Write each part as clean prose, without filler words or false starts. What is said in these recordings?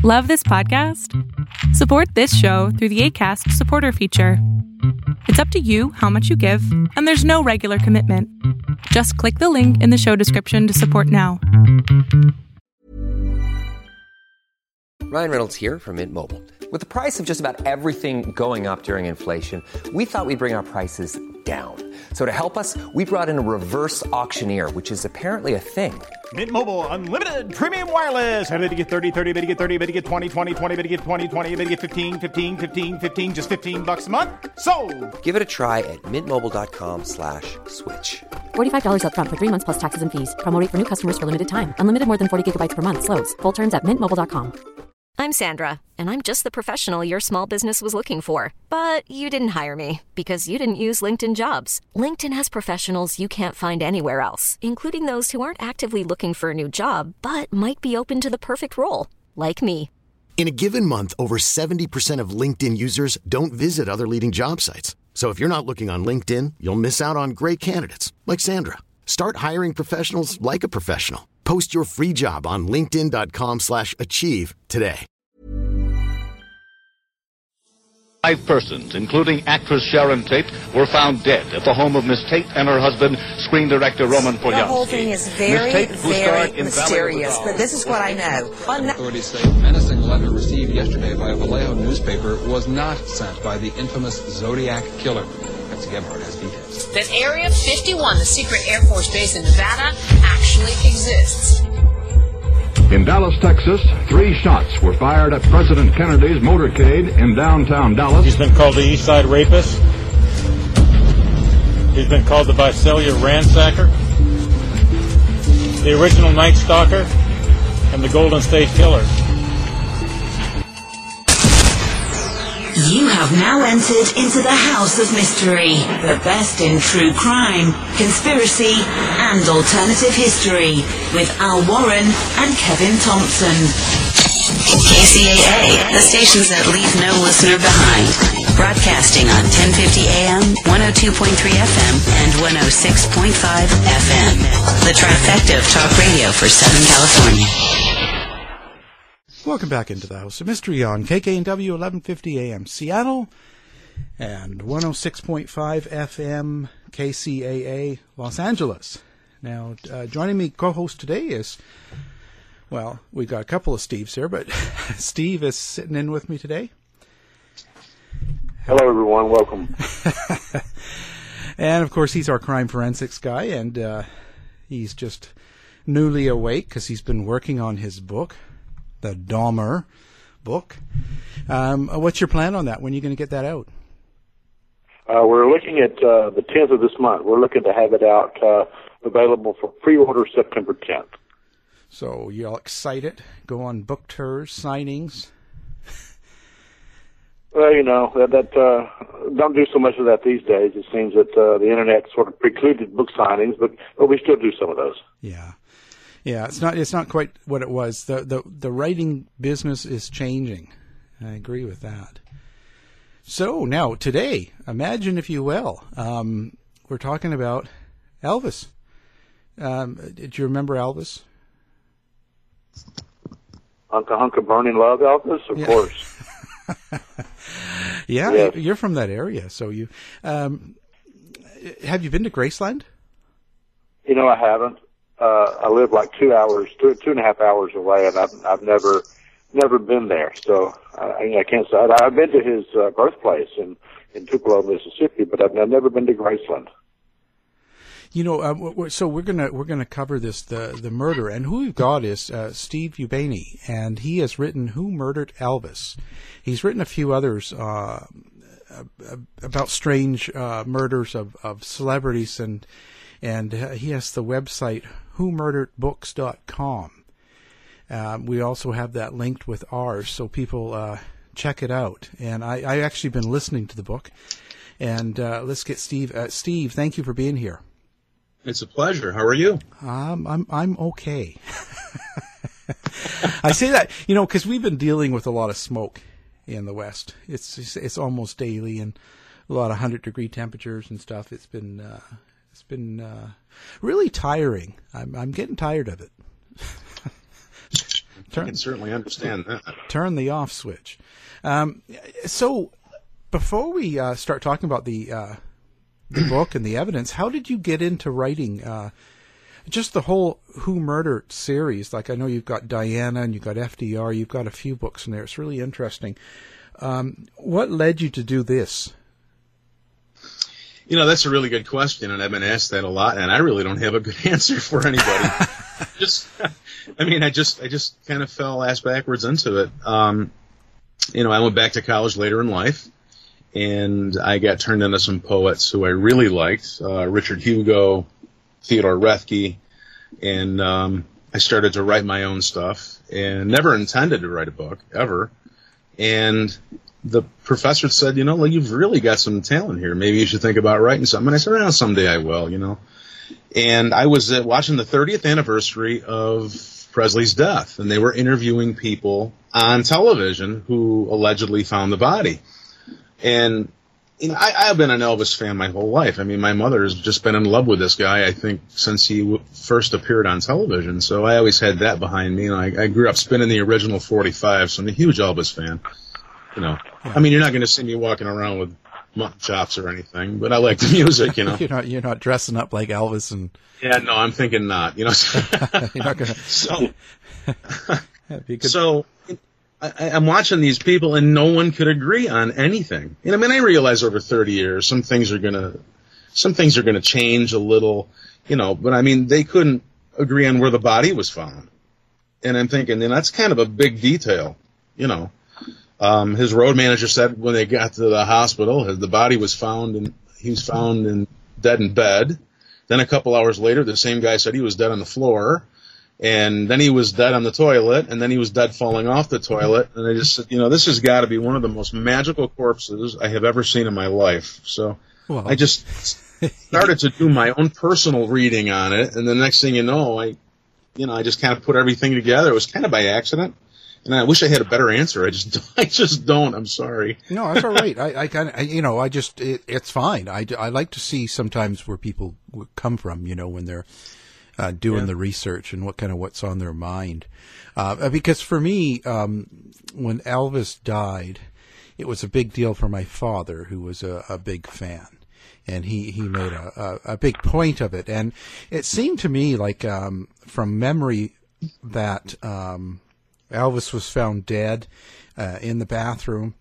Love this podcast? Support this show through the Acast supporter feature. It's up to you how much you give, and there's no regular commitment. Just click the link in the show description to support now. Ryan Reynolds here from Mint Mobile. With the price of just about everything going up during inflation, we thought we'd bring our prices down. So to help us, we brought in a reverse auctioneer, which is apparently a thing. Mint Mobile Unlimited Premium Wireless. How to get 30, 30, bit to get 30, bit to get 20, 20, 20, bit to get 20, 20, bit to get 15, 15, 15, 15, just $15 a month? Sold! Give it a try at mintmobile.com/switch. $45 up front for 3 months plus taxes and fees. Promo rate for new customers for limited time. Unlimited more than 40 gigabytes per month. Slows full terms at mintmobile.com. I'm Sandra, and I'm just the professional your small business was looking for. But you didn't hire me because you didn't use LinkedIn Jobs. LinkedIn has professionals you can't find anywhere else, including those who aren't actively looking for a new job, but might be open to the perfect role, like me. In a given month, over 70% of LinkedIn users don't visit other leading job sites. So if you're not looking on LinkedIn, you'll miss out on great candidates like Sandra. Start hiring professionals like a professional. Post your free job on linkedin.com/achieve today. 5 persons, including actress Sharon Tate, were found dead at the home of Miss Tate and her husband, screen director Roman Polanski. The whole thing is very, very mysterious, but this is what I know. Authorities say a menacing letter received yesterday by a Vallejo newspaper was not sent by the infamous Zodiac killer. Betsy Gebhardt has details. That Area 51, the secret Air Force base in Nevada, actually exists. In Dallas, Texas, 3 shots were fired at President Kennedy's motorcade in downtown Dallas. He's been called the East Side Rapist. He's been called the Visalia Ransacker, the original Night Stalker, and the Golden State Killer. You have now entered into the House of Mystery, the best in true crime, conspiracy, and alternative history, with Al Warren and Kevin Thompson. KCAA, the stations that leave no listener behind. Broadcasting on 1050 AM, 102.3 FM, and 106.5 FM. The trifecta of talk radio for Southern California. Welcome back into the House of Mystery on KKNW 1150 AM Seattle and 106.5 FM KCAA Los Angeles. Now, joining me co-host today is, well, we got a couple of Steves here, but Steve is sitting in with me today. Hello, everyone. Welcome. And, of course, he's our crime forensics guy, and he's just newly awake because he's been working on his book, the Dahmer book. What's your plan on that? When are you going to get that out? We're looking at the 10th of this month. We're looking to have it out available for pre-order September 10th. So you're all excited? Go on book tours, signings? Well, you know, that don't do so much of that these days. It seems that the Internet sort of precluded book signings, but we still do some of those. Yeah. Yeah, it's not quite what it was. The writing business is changing. I agree with that. So now today, imagine if you will, we're talking about Elvis. Did you remember Elvis? Hunka Burning Love Elvis, of course. Yeah, yes. You're from that area, so you have you been to Graceland? You know, I haven't. I live like 2.5 hours away, and I've never been there. So I can't say. I've been to his birthplace in Tupelo, Mississippi, but I've never been to Graceland. You know, so we're gonna cover this the murder, and who we've got is Steve Ubeni, and he has written "Who Murdered Elvis." He's written a few others about strange murders of celebrities, and he has the website whomurderedbooks.com. We also have that linked with ours, so people check it out. And I actually been listening to the book, and let's get Steve. Steve, thank you for being here. It's a pleasure. How are you? I'm okay. I say that, you know, because we've been dealing with a lot of smoke in the West. It's almost daily, and a lot of 100-degree temperatures and stuff. It's been really tiring. I'm getting tired of it. I can certainly understand that. Turn the off switch. So before we start talking about the book and the evidence, how did you get into writing just the whole Who Murdered series? Like, I know you've got Diana and you've got FDR, you've got a few books in there. It's really interesting. What led you to do this? That's a really good question, and I've been asked that a lot, and I really don't have a good answer for anybody. I just kind of fell ass backwards into it. I went back to college later in life, and I got turned into some poets who I really liked, Richard Hugo, Theodore Roethke, and I started to write my own stuff, and never intended to write a book, ever. And the professor said, you've really got some talent here. Maybe you should think about writing something. And I said, someday I will, And I was watching the 30th anniversary of Presley's death, and they were interviewing people on television who allegedly found the body. And I've been an Elvis fan my whole life. I mean, my mother has just been in love with this guy, I think, since he first appeared on television. So I always had that behind me. I grew up spinning the original 45, so I'm a huge Elvis fan. Yeah. I mean, you're not going to see me walking around with mutton chops or anything, but I like the music, You're not dressing up like Elvis and... Yeah, no, I'm thinking not, You're not going to... So I'm watching these people, and no one could agree on anything. I realize over 30 years, some things are going to change a little, but they couldn't agree on where the body was found. And I'm thinking, that's kind of a big detail, His road manager said when they got to the hospital, the body was found, and he was found dead in bed. Then a couple hours later, the same guy said he was dead on the floor. And then he was dead on the toilet, and then he was dead falling off the toilet. And I just said, this has got to be one of the most magical corpses I have ever seen in my life. So I just started to do my own personal reading on it. And the next thing you know, I just kind of put everything together. It was kind of by accident. And I wish I had a better answer. I just don't. I'm sorry. No, that's all right. It's fine. I like to see sometimes where people come from, when they're doing the research and what's on their mind. Because for me, when Elvis died, it was a big deal for my father, who was a big fan. And he made a big point of it. And it seemed to me like, from memory, that Elvis was found dead in the bathroom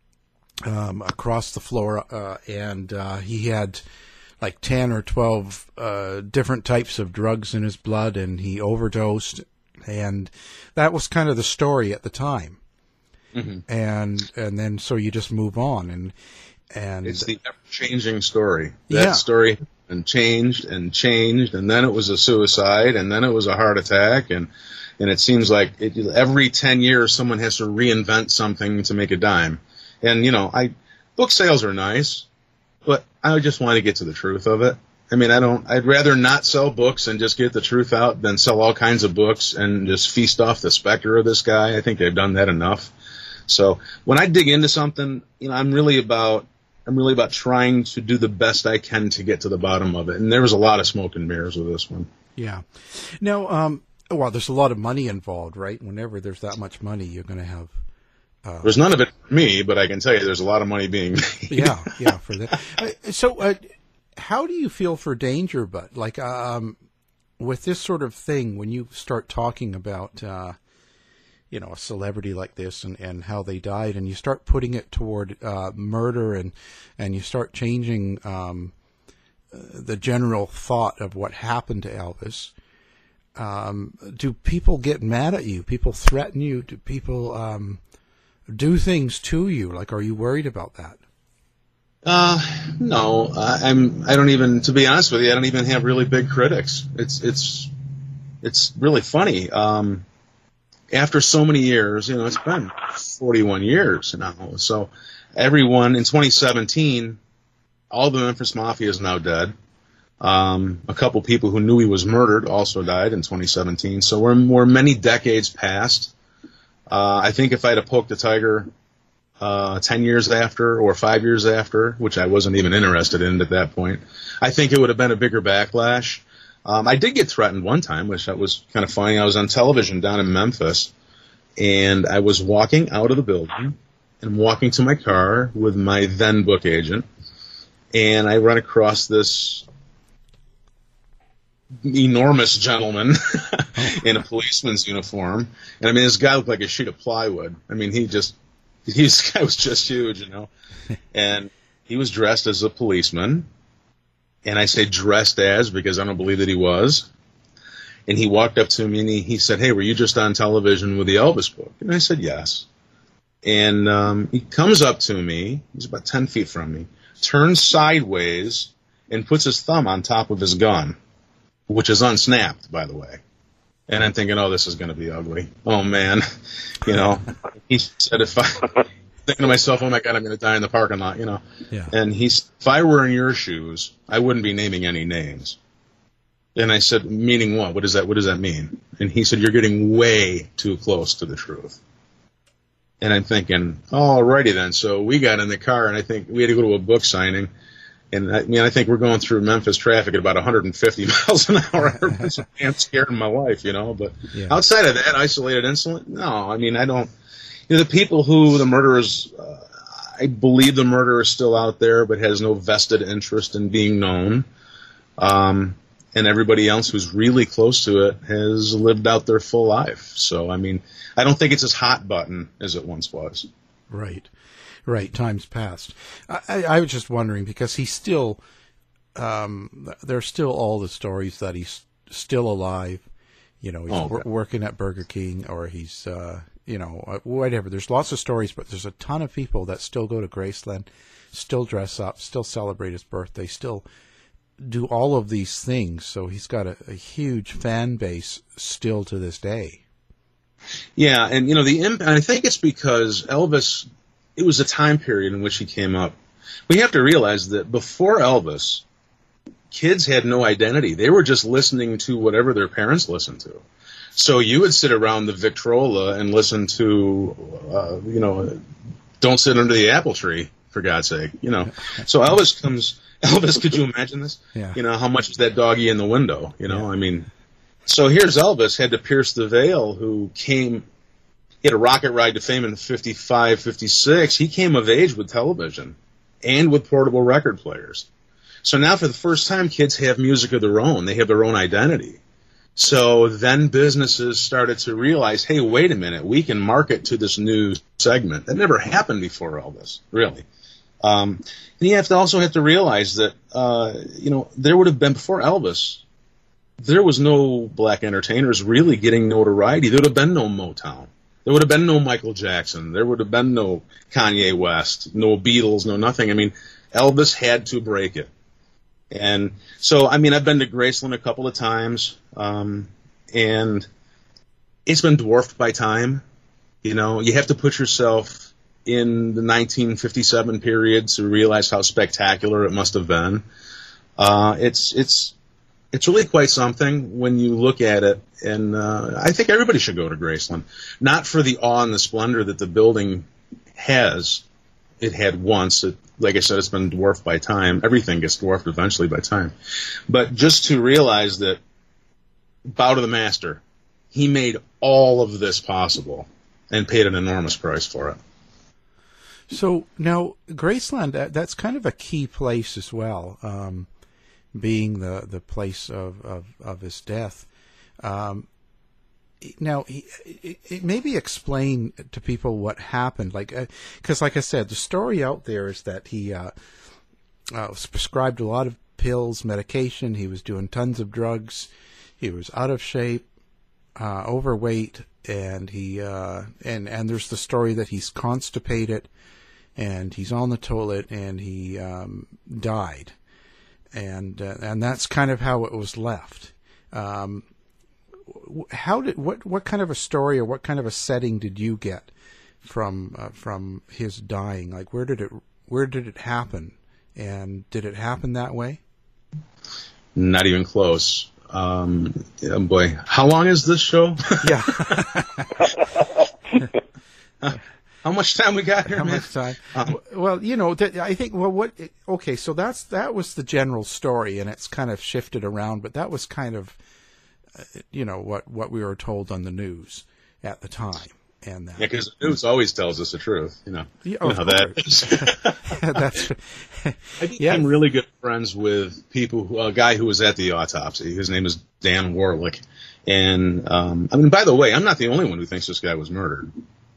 across the floor, and he had like 10 or 12 different types of drugs in his blood, and he overdosed, and that was kind of the story at the time. Mm-hmm. And then so you just move on, and it's the ever-changing story. That story changed, and then it was a suicide, and then it was a heart attack, and it seems like every 10 years someone has to reinvent something to make a dime. And book sales are nice, but I just want to get to the truth of it. I'd rather not sell books and just get the truth out than sell all kinds of books and just feast off the specter of this guy. I think they've done that enough. So when I dig into something, I'm really about trying to do the best I can to get to the bottom of it. And there was a lot of smoke and mirrors with this one. Yeah. Now, there's a lot of money involved, right? Whenever there's that much money, you're going to have... there's none of it for me, but I can tell you there's a lot of money being made. Yeah, for that. So how do you feel for danger, Bud? Like, with this sort of thing, when you start talking about, a celebrity like this and how they died, and you start putting it toward murder, and you start changing the general thought of what happened to Elvis, do people get mad at you? People threaten you? Do people do things to you? Like, are you worried about that? No, I don't even, to be honest with you, I don't even have really big critics. It's really funny. After so many years, it's been 41 years now. So everyone in 2017, all the Memphis Mafia is now dead. A couple people who knew he was murdered also died in 2017. So we're many decades past. I think if I'd have poked the tiger 10 years after or 5 years after, which I wasn't even interested in at that point, I think it would have been a bigger backlash. I did get threatened one time, which that was kind of funny. I was on television down in Memphis, and I was walking out of the building and walking to my car with my then book agent, and I run across this enormous gentleman in a policeman's uniform. And I mean, this guy looked like a sheet of plywood. I mean, this guy was just huge, you know. And he was dressed as a policeman. And I say dressed as because I don't believe that he was. And he walked up to me and he said, "Hey, were you just on television with the Elvis book?" And I said, "Yes." And he comes up to me. He's about 10 feet from me, turns sideways, and puts his thumb on top of his gun, which is unsnapped, by the way. And I'm thinking, oh, this is going to be ugly. Oh, man. You know, he said, thinking to myself, oh, my God, I'm going to die in the parking lot, you know. Yeah. And if I were in your shoes, I wouldn't be naming any names. And I said, meaning what? What does that mean? And he said, you're getting way too close to the truth. And I'm thinking, oh, alrighty then. So we got in the car, and I think we had to go to a book signing. And I think we're going through Memphis traffic at about 150 miles an hour. I'm scared of my life, you know. But outside of that, isolated incident, no. I mean, I don't. You know, the people who the murderers, I believe the murderer is still out there, but has no vested interest in being known. And everybody else who's really close to it has lived out their full life. So, I mean, I don't think it's as hot button as it once was. Right. Right, time's passed. I was just wondering because he's still, there's still all the stories that he's still alive. You know, he's working at Burger King, or he's, you know, whatever. There's lots of stories, but there's a ton of people that still go to Graceland, still dress up, still celebrate his birthday, still do all of these things. So he's got a huge fan base still to this day. Yeah, and, you know, I think it's because Elvis, it was a time period in which he came up. We have to realize that before Elvis, kids had no identity. They were just listening to whatever their parents listened to. So you would sit around the Victrola and listen to, you know, Don't Sit Under the Apple Tree, for God's sake, you know. So Elvis, could you imagine this? Yeah. You know, how much is that doggy in the window, you know? Yeah. I mean, so here's Elvis, had to pierce the veil, who came... He had a rocket ride to fame in 55, 56. He came of age with television and with portable record players. So now for the first time, kids have music of their own. They have their own identity. So then businesses started to realize, hey, wait a minute, we can market to this new segment. That never happened before Elvis, really. And you also have to realize that, you know, there would have been, before Elvis, there was no black entertainers really getting notoriety. There would have been no Motown. There would have been no Michael Jackson. There would have been no Kanye West, no Beatles, no nothing. I mean, Elvis had to break it. And so, I mean, I've been to Graceland a couple of times, and it's been dwarfed by time. You know, you have to put yourself in the 1957 period to realize how spectacular it must have been. It's really quite something when you look at it, and I think everybody should go to Graceland. Not for the awe and the splendor that the building has. It had once. Like I said, it's been dwarfed by time. Everything gets dwarfed eventually by time. But just to realize that, bow to the master, he made all of this possible and paid an enormous price for it. So now, Graceland, that's kind of a key place as well. Being the place of his death. Now, maybe explain to people what happened. Because like I said, the story out there is that he was prescribed a lot of pills, medication. He was doing tons of drugs. He was out of shape, overweight, and and there's the story that he's constipated, and he's on the toilet, and he died. And that's kind of how it was left. What kind of a story or what kind of a setting did you get from his dying? Like, where did it happen? And did it happen that way? Not even close. Boy, how long is this show? Yeah. How much time we got here, man? How much time? Well, you know, I think, okay, so that was the general story, and it's kind of shifted around, but that was kind of, you know, what we were told on the news at the time. And yeah, because the news always tells us the truth, you know. Yeah, you know how that is. That's, I became really good friends with people. A guy who was at the autopsy. His name is Dan Warlick. And I mean, by the way, I'm not the only one who thinks this guy was murdered.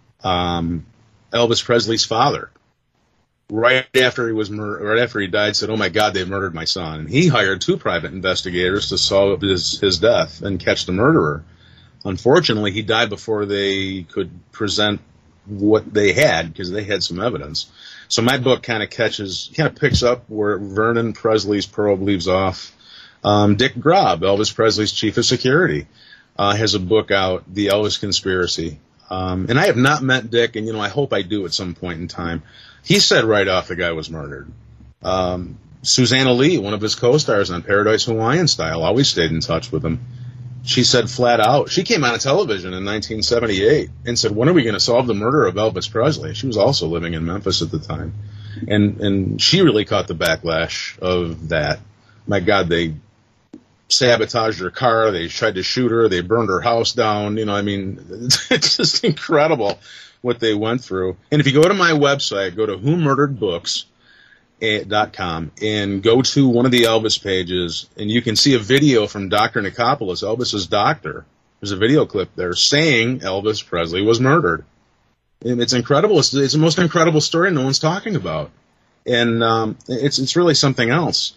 Elvis Presley's father, right after he died, said, "Oh my God, they murdered my son." And he hired 2 private investigators to solve his death and catch the murderer. Unfortunately, he died before they could present what they had, because they had some evidence. So my book kind of picks up where Vernon Presley's probe leaves off. Dick Grob, Elvis Presley's chief of security, has a book out, The Elvis Conspiracy. And I have not met Dick, and, you know, I hope I do at some point in time. He said right off the guy was murdered. Susanna Lee, one of his co-stars on Paradise Hawaiian Style, always stayed in touch with him. She said flat out, she came on television in 1978 and said, "When are we going to solve the murder of Elvis Presley?" She was also living in Memphis at the time. And she really caught the backlash of that. My God, they sabotaged her car, they tried to shoot her, they burned her house down. You know, I mean, it's just incredible what they went through. And if you go to my website, go to whomurderedbooks.com and go to one of the Elvis pages, and you can see a video from Dr. Nikopoulos, Elvis's doctor. There's a video clip there saying Elvis Presley was murdered. And it's incredible. It's the most incredible story no one's talking about. And it's really something else.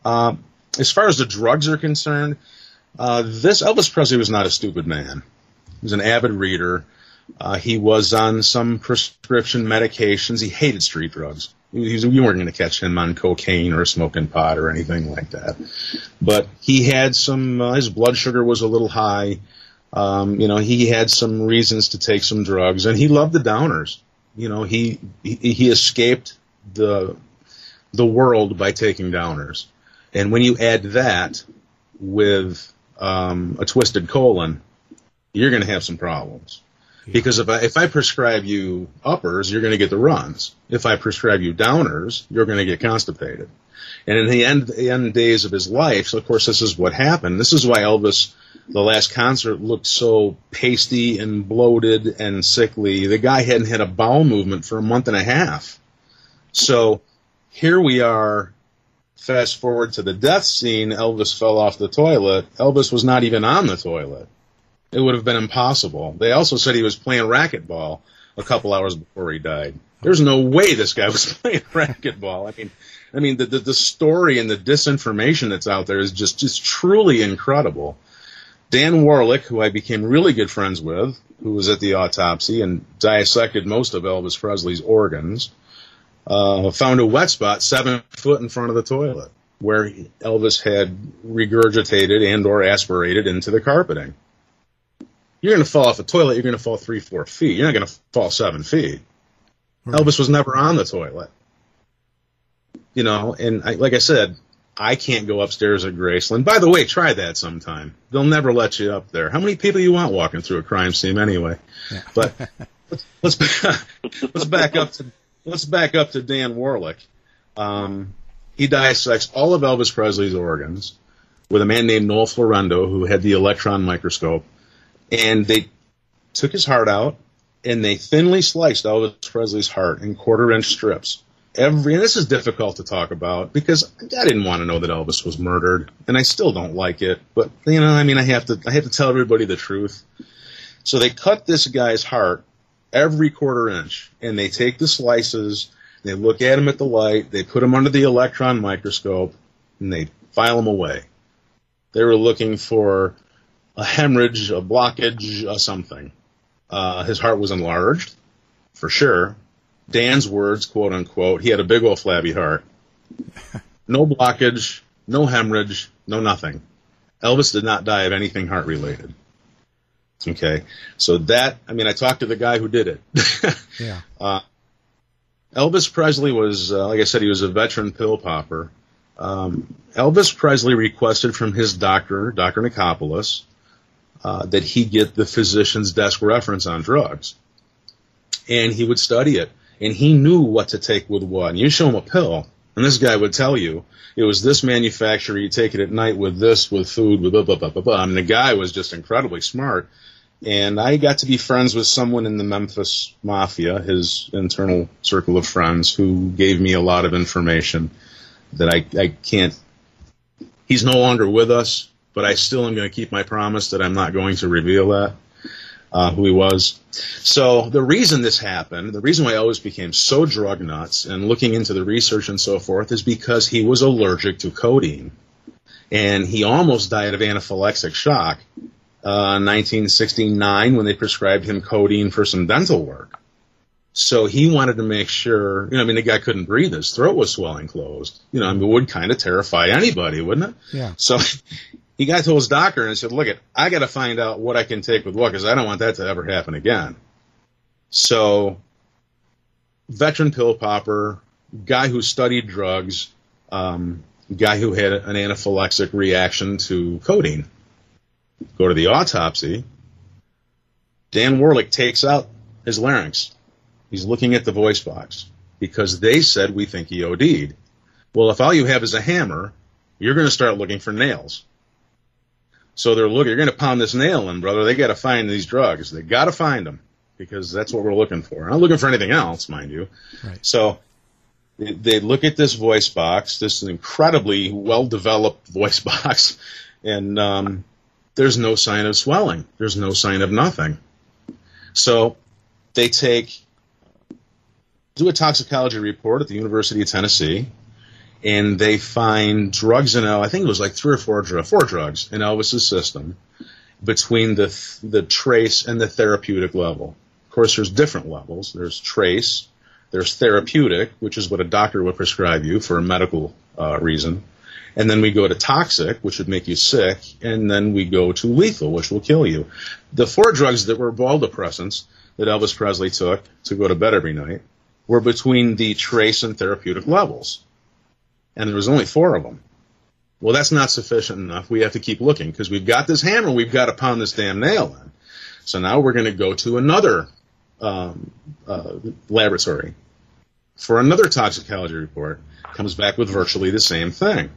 As far as the drugs are concerned, this Elvis Presley was not a stupid man. He was an avid reader. He was on some prescription medications. He hated street drugs. You weren't going to catch him on cocaine or smoking pot or anything like that. But he had some, his blood sugar was a little high. You know, he had some reasons to take some drugs, and he loved the downers. You know, he escaped the world by taking downers. And when you add that with a twisted colon, you're going to have some problems. Because if I prescribe you uppers, you're going to get the runs. If I prescribe you downers, you're going to get constipated. And in the end days of his life, so of course this is what happened. This is why Elvis, the last concert, looked so pasty and bloated and sickly. The guy hadn't had a bowel movement for a month and a half. So here we are, fast forward to the death scene. Elvis fell off the toilet. Elvis was not even on the toilet. It would have been impossible. They also said he was playing racquetball a couple hours before he died. There's no way this guy was playing racquetball. I mean, the story and the disinformation that's out there is just truly incredible. Dan Warlick, who I became really good friends with, who was at the autopsy and dissected most of Elvis Presley's organs, found a wet spot 7 foot in front of the toilet where Elvis had regurgitated and or aspirated into the carpeting. You're going to fall off a toilet, you're going to fall 3-4 feet. You're not going to fall 7 feet. Right. Elvis was never on the toilet. You know, and like I said, I can't go upstairs at Graceland. By the way, try that sometime. They'll never let you up there. How many people you want walking through a crime scene anyway? Yeah. But let's back up to Dan Warlick. He dissects all of Elvis Presley's organs with a man named Noel Florendo, who had the electron microscope. And they took his heart out, and they thinly sliced Elvis Presley's heart in 1/4-inch strips. And this is difficult to talk about because I didn't want to know that Elvis was murdered, and I still don't like it. But you know, I mean, I have to tell everybody the truth. So they cut this guy's heart every 1/4-inch, and they take the slices, they look at him at the light, they put him under the electron microscope, and they file him away. They were looking for a hemorrhage, a blockage, something. His heart was enlarged, for sure. Dan's words, quote unquote, he had a big old flabby heart. No blockage, no hemorrhage, no nothing. Elvis did not die of anything heart related. Okay, so that, I mean, I talked to the guy who did it. Yeah. Elvis Presley was, like I said, he was a veteran pill popper. Elvis Presley requested from his doctor, Dr. Nikopoulos, that he get the physician's desk reference on drugs. And he would study it. And he knew what to take with what. And you show him a pill, and this guy would tell you, it was this manufacturer, you take it at night with this, with food, with blah, blah, blah, blah, blah. I mean, the guy was just incredibly smart. And I got to be friends with someone in the Memphis Mafia, his internal circle of friends, who gave me a lot of information that I can't. He's no longer with us, but I still am going to keep my promise that I'm not going to reveal that, who he was. So the reason this happened, the reason why Elvis became so drug nuts and looking into the research and so forth is because he was allergic to codeine. And he almost died of anaphylactic shock in 1969 when they prescribed him codeine for some dental work. So he wanted to make sure, the guy couldn't breathe. His throat was swelling closed. It would kind of terrify anybody, wouldn't it? Yeah. So he got to his doctor and said, look, I got to find out what I can take with what, because I don't want that to ever happen again. So veteran pill popper, guy who studied drugs, guy who had an anaphylaxis reaction to codeine. Go to the autopsy. Dan Warlick takes out his larynx. He's looking at the voice box because they said, we think he OD'd. Well, if all you have is a hammer, you're going to start looking for nails. So they're looking, you're going to pound this nail in, brother. They got to find these drugs. They got to find them because that's what we're looking for. I'm not looking for anything else, mind you. Right. So they look at this voice box, this incredibly well-developed voice box, and there's no sign of swelling. There's no sign of nothing. So they do a toxicology report at the University of Tennessee, and they find drugs in I think it was like 3 or 4 drugs in Elvis's system between the trace and the therapeutic level. Of course, there's different levels. There's trace, there's therapeutic, which is what a doctor would prescribe you for a medical reason. And then we go to toxic, which would make you sick, and then we go to lethal, which will kill you. The 4 drugs that were vasopressors that Elvis Presley took to go to bed every night were between the trace and therapeutic levels. And there was only 4 of them. Well, that's not sufficient enough. We have to keep looking because we've got this hammer. We've got to pound this damn nail in. So now we're going to go to another laboratory for another toxicology report. Comes back with virtually the same thing.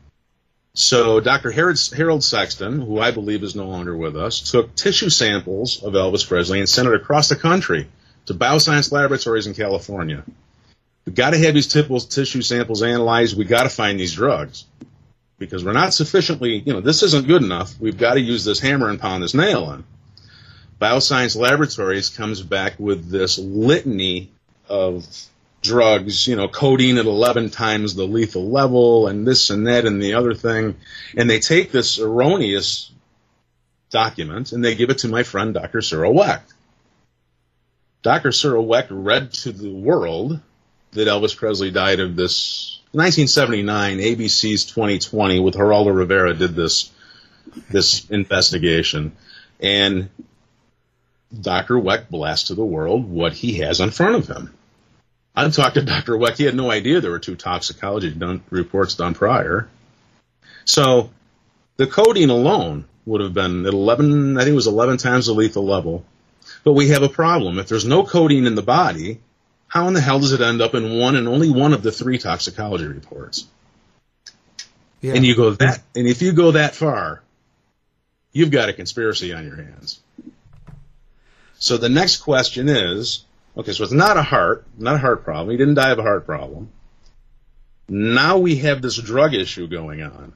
So Dr. Harold Sexton, who I believe is no longer with us, took tissue samples of Elvis Presley and sent it across the country to Bioscience Laboratories in California. We've got to have these tissue samples analyzed. We've got to find these drugs because we're not sufficiently, this isn't good enough. We've got to use this hammer and pound this nail in. Bioscience Laboratories comes back with this litany of drugs, codeine at 11 times the lethal level and this and that and the other thing. And they take this erroneous document and they give it to my friend, Dr. Cyril Wecht. Dr. Cyril Wecht read to the world that Elvis Presley died of this. In 1979, ABC's 2020 with Geraldo Rivera did this investigation. And Dr. Wecht blasts to the world what he has in front of him. I've talked to Dr. Wecht. He had no idea there were 2 toxicology reports done prior. So the codeine alone would have been at 11, I think it was 11 times the lethal level. But we have a problem. If there's no codeine in the body, how in the hell does it end up in one and only one of the 3 toxicology reports? Yeah. And if you go that far, you've got a conspiracy on your hands. So the next question is, okay, so it's not a heart problem. He didn't die of a heart problem. Now we have this drug issue going on.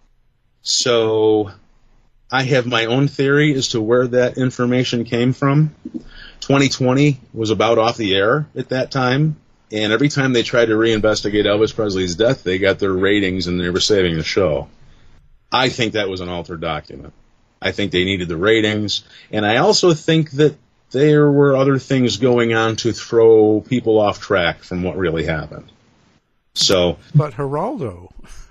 So I have my own theory as to where that information came from. 2020 was about off the air at that time, and every time they tried to reinvestigate Elvis Presley's death, they got their ratings and they were saving the show. I think that was an altered document. I think they needed the ratings, and I also think that there were other things going on to throw people off track from what really happened. So, but Geraldo,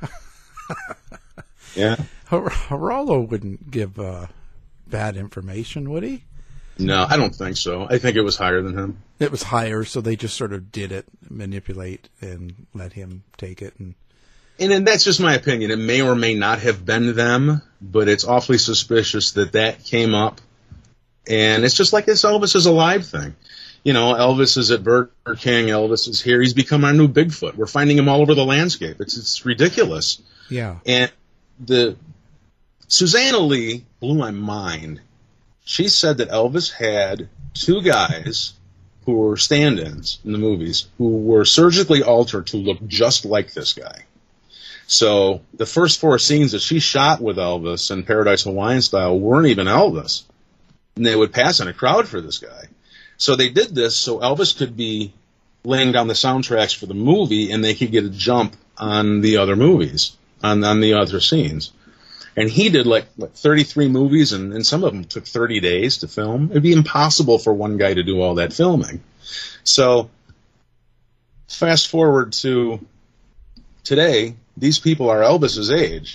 yeah, Geraldo wouldn't give bad information, would he? No, I don't think so. I think it was higher than him. It was higher, so they just sort of did it, manipulate, and let him take it. And that's just my opinion. It may or may not have been them, but it's awfully suspicious that came up. And it's just like this Elvis is alive thing. Elvis is at Burger King. Elvis is here. He's become our new Bigfoot. We're finding him all over the landscape. It's ridiculous. Yeah. And Susanna Lee blew my mind. she said that Elvis had two guys who were stand-ins in the movies who were surgically altered to look just like this guy. So the first 4 scenes that she shot with Elvis in Paradise Hawaiian Style weren't even Elvis. And they would pass in a crowd for this guy. So they did this so Elvis could be laying down the soundtracks for the movie and they could get a jump on the other movies, on the other scenes. And he did like 33 movies, and some of them took 30 days to film. It'd be impossible for one guy to do all that filming. So fast forward to today, these people are Elvis's age.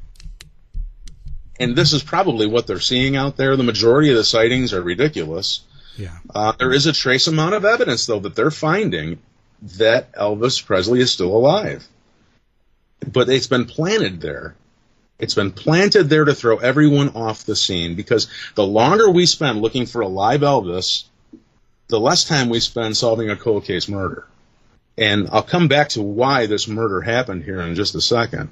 And this is probably what they're seeing out there. The majority of the sightings are ridiculous. Yeah. There is a trace amount of evidence, though, that they're finding that Elvis Presley is still alive. But it's been planted there. It's been planted there to throw everyone off the scene, because the longer we spend looking for a live Elvis, the less time we spend solving a cold case murder. And I'll come back to why this murder happened here in just a second.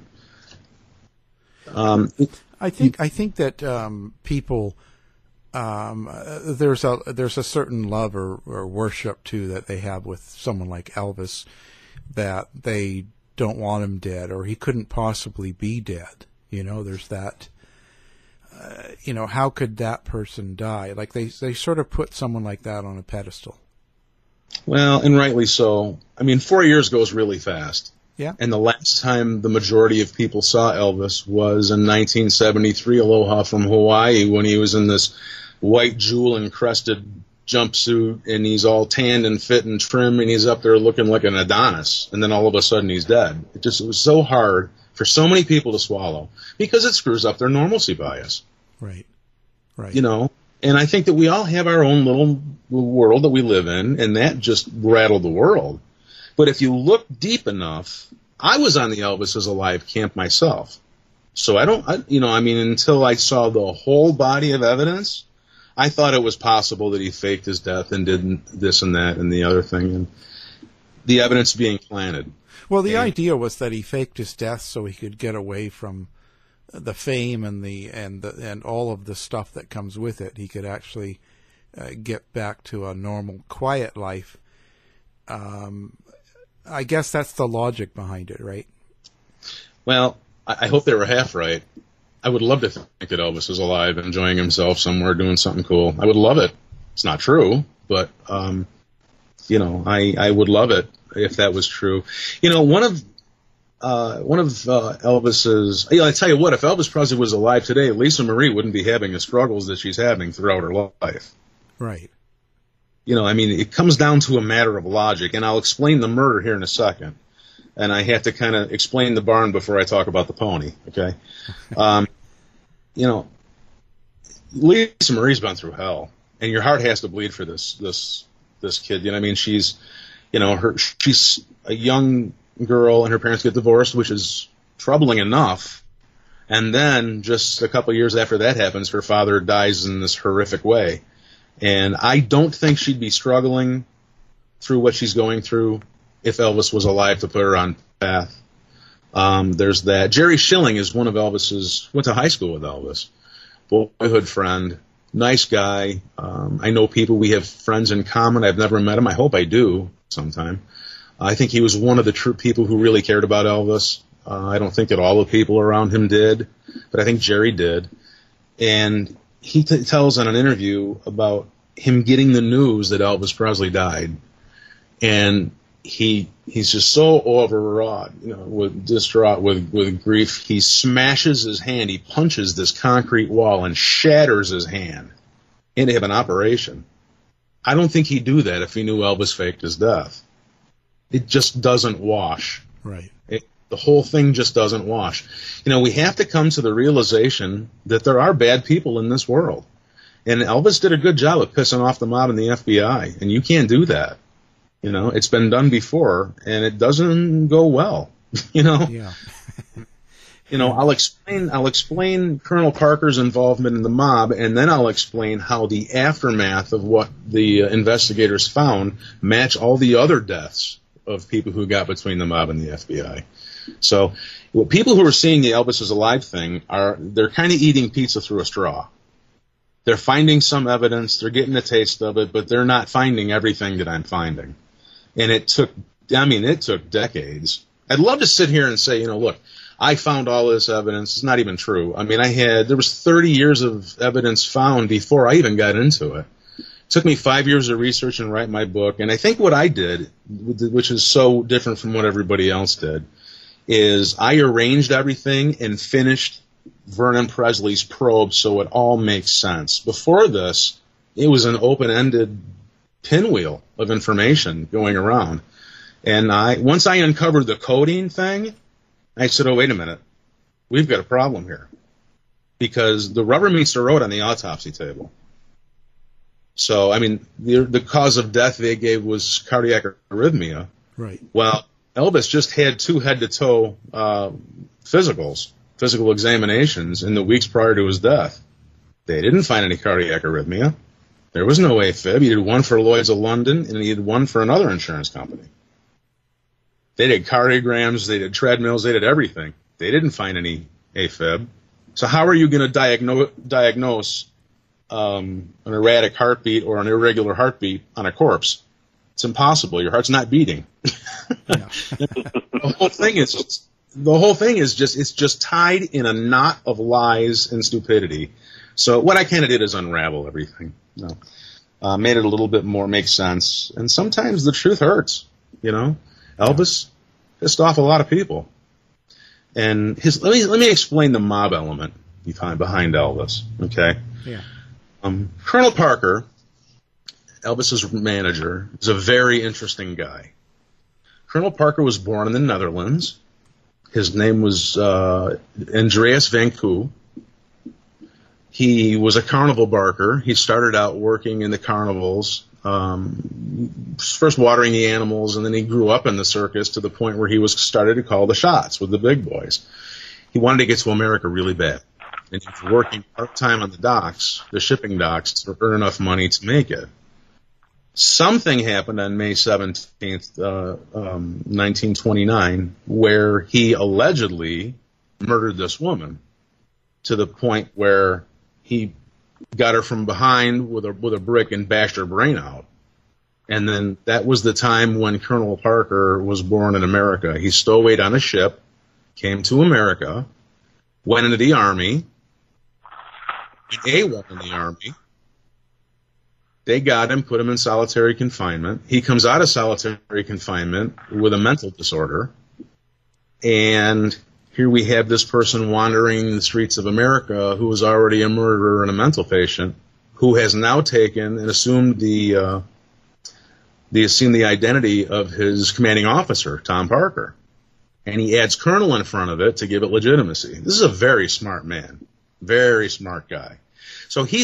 I think that people, there's a certain love or worship too that they have with someone like Elvis, that they don't want him dead, or he couldn't possibly be dead. You know, there's that, how could that person die? Like they sort of put someone like that on a pedestal. Well, and rightly so. I mean, 4 years goes really fast. Yeah. And the last time the majority of people saw Elvis was in 1973, Aloha from Hawaii, when he was in this white jewel-encrusted jumpsuit, and he's all tanned and fit and trim, and he's up there looking like an Adonis, and then all of a sudden he's dead. It was so hard for so many people to swallow, because it screws up their normalcy bias. Right. And I think that we all have our own little world that we live in, and that just rattled the world. But if you look deep enough, I was on the Elvis is Alive camp myself. So until I saw the whole body of evidence, I thought it was possible that he faked his death and did this and that and the other thing, and the evidence being planted. Well, the idea was that he faked his death so he could get away from the fame and all of the stuff that comes with it. He could actually get back to a normal, quiet life. I guess that's the logic behind it, right? Well, I hope they were half right. I would love to think that Elvis is alive, enjoying himself somewhere, doing something cool. I would love it. It's not true, but I would love it if that was true. One of Elvis's, I tell you what, if Elvis Presley was alive today, Lisa Marie wouldn't be having the struggles that she's having throughout her life. Right. It comes down to a matter of logic, and I'll explain the murder here in a second. And I have to kind of explain the barn before I talk about the pony, okay? Lisa Marie's been through hell, and your heart has to bleed for this kid. She's a young girl, and her parents get divorced, which is troubling enough. And then just a couple of years after that happens, her father dies in this horrific way. And I don't think she'd be struggling through what she's going through if Elvis was alive to put her on path. There's that. Jerry Schilling is one of Elvis's, went to high school with Elvis, boyhood friend, nice guy. I know people, we have friends in common. I've never met him. I hope I do sometime. I think he was one of the true people who really cared about Elvis. I don't think that all the people around him did, but I think Jerry did. And he tells in an interview about him getting the news that Elvis Presley died, and he's just so overwrought, distraught with grief. He smashes his hand. He punches this concrete wall and shatters his hand. And they have an operation. I don't think he'd do that if he knew Elvis faked his death. It just doesn't wash. Right. The whole thing just doesn't wash. We have to come to the realization that there are bad people in this world. And Elvis did a good job of pissing off the mob and the FBI, and you can't do that. It's been done before, and it doesn't go well. Yeah. I'll explain Colonel Parker's involvement in the mob, and then I'll explain how the aftermath of what the investigators found match all the other deaths of people who got between the mob and the FBI. So, people who are seeing the Elvis is Alive thing they're kind of eating pizza through a straw. They're finding some evidence, they're getting a taste of it, but they're not finding everything that I'm finding. And it took decades. I'd love to sit here and say, look, I found all this evidence. It's not even true. I mean, there was 30 years of evidence found before I even got into it. It took me 5 years of research and write my book. And I think what I did, which is so different from what everybody else did, is I arranged everything and finished Vernon Presley's probe so it all makes sense. Before this, it was an open-ended pinwheel of information going around. And once I uncovered the coding thing, I said, oh, wait a minute. We've got a problem here. Because the rubber meets the road on the autopsy table. So, I mean, the cause of death they gave was cardiac arrhythmia. Right. Well, Elvis just had 2 head-to-toe physical examinations in the weeks prior to his death. They didn't find any cardiac arrhythmia. There was no AFib. He did one for Lloyd's of London, and he did one for another insurance company. They did cardiograms, they did treadmills, they did everything. They didn't find any AFib. So how are you going to diagnose an erratic heartbeat or an irregular heartbeat on a corpse? It's impossible. Your heart's not beating. The whole thing is just tied in a knot of lies and stupidity. So what I kind of did is unravel everything. Made it a little bit more make sense. And sometimes the truth hurts. Elvis pissed off a lot of people. And let me explain the mob element behind Elvis. Okay. Yeah. Colonel Parker, Elvis's manager, is a very interesting guy. Colonel Parker was born in the Netherlands. His name was Andreas Van Koo. He was a carnival barker. He started out working in the carnivals, first watering the animals, and then he grew up in the circus to the point where he started to call the shots with the big boys. He wanted to get to America really bad. And he was working part-time on the docks, the shipping docks, to earn enough money to make it. Something happened on May 17th, 1929, where he allegedly murdered this woman to the point where he got her from behind with a brick and bashed her brain out. And then that was the time when Colonel Parker was born in America. He stowawayed on a ship, came to America, went into the Army, AWOL in the Army. They got him, put him in solitary confinement. He comes out of solitary confinement with a mental disorder. And here we have this person wandering the streets of America who was already a murderer and a mental patient, who has now taken and assumed the identity of his commanding officer, Tom Parker. And he adds Colonel in front of it to give it legitimacy. This is a very smart man, very smart guy. So he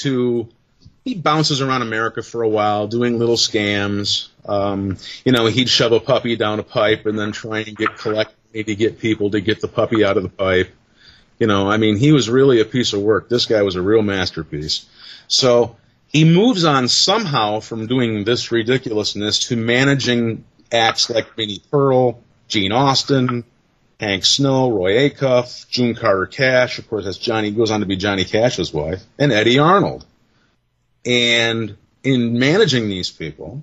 bounces around America for a while, doing little scams. He'd shove a puppy down a pipe and then try and collect money to get people to get the puppy out of the pipe. He was really a piece of work. This guy was a real masterpiece. So he moves on somehow from doing this ridiculousness to managing acts like Minnie Pearl, Gene Austin, Hank Snow, Roy Acuff, June Carter Cash. Of course, goes on to be Johnny Cash's wife, and Eddie Arnold. And in managing these people,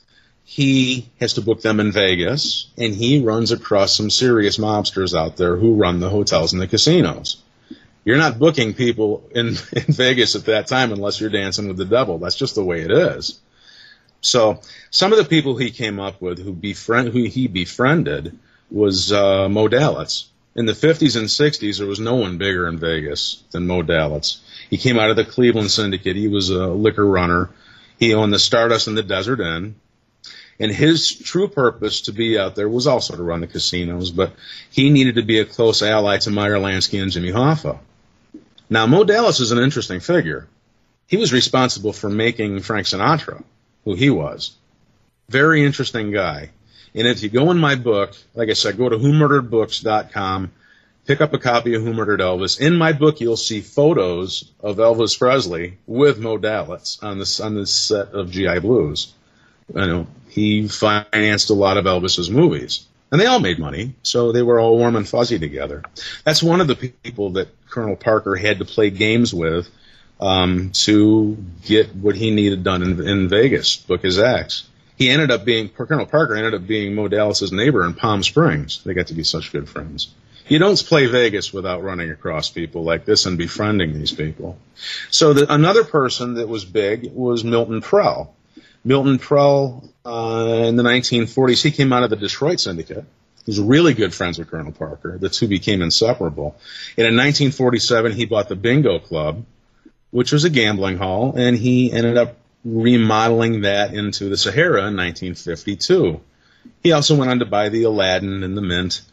he has to book them in Vegas, and he runs across some serious mobsters out there who run the hotels and the casinos. You're not booking people in Vegas at that time unless you're dancing with the devil. That's just the way it is. So some of the people he came up with who he befriended was Mo Dalitz. In the 50s and 60s, there was no one bigger in Vegas than Mo Dalitz. He came out of the Cleveland Syndicate. He was a liquor runner. He owned the Stardust and the Desert Inn. And his true purpose to be out there was also to run the casinos, but he needed to be a close ally to Meyer Lansky and Jimmy Hoffa. Now, Mo Dalitz is an interesting figure. He was responsible for making Frank Sinatra, who he was. Very interesting guy. And if you go in my book, like I said, go to whomurderedbooks.com, pick up a copy of Who Murdered Elvis. In my book, you'll see photos of Elvis Presley with Mo Dalitz on this set of GI Blues. He financed a lot of Elvis's movies. And they all made money, so they were all warm and fuzzy together. That's one of the people that Colonel Parker had to play games with to get what he needed done in Vegas, book his acts. Colonel Parker ended up being Mo Dallas's neighbor in Palm Springs. They got to be such good friends. You don't play Vegas without running across people like this and befriending these people. So another person that was big was Milton Prell. Milton Prell, in the 1940s, he came out of the Detroit Syndicate. He was really good friends with Colonel Parker. The two became inseparable. And in 1947, he bought the Bingo Club, which was a gambling hall, and he ended up remodeling that into the Sahara in 1952. He also went on to buy the Aladdin and the Mint.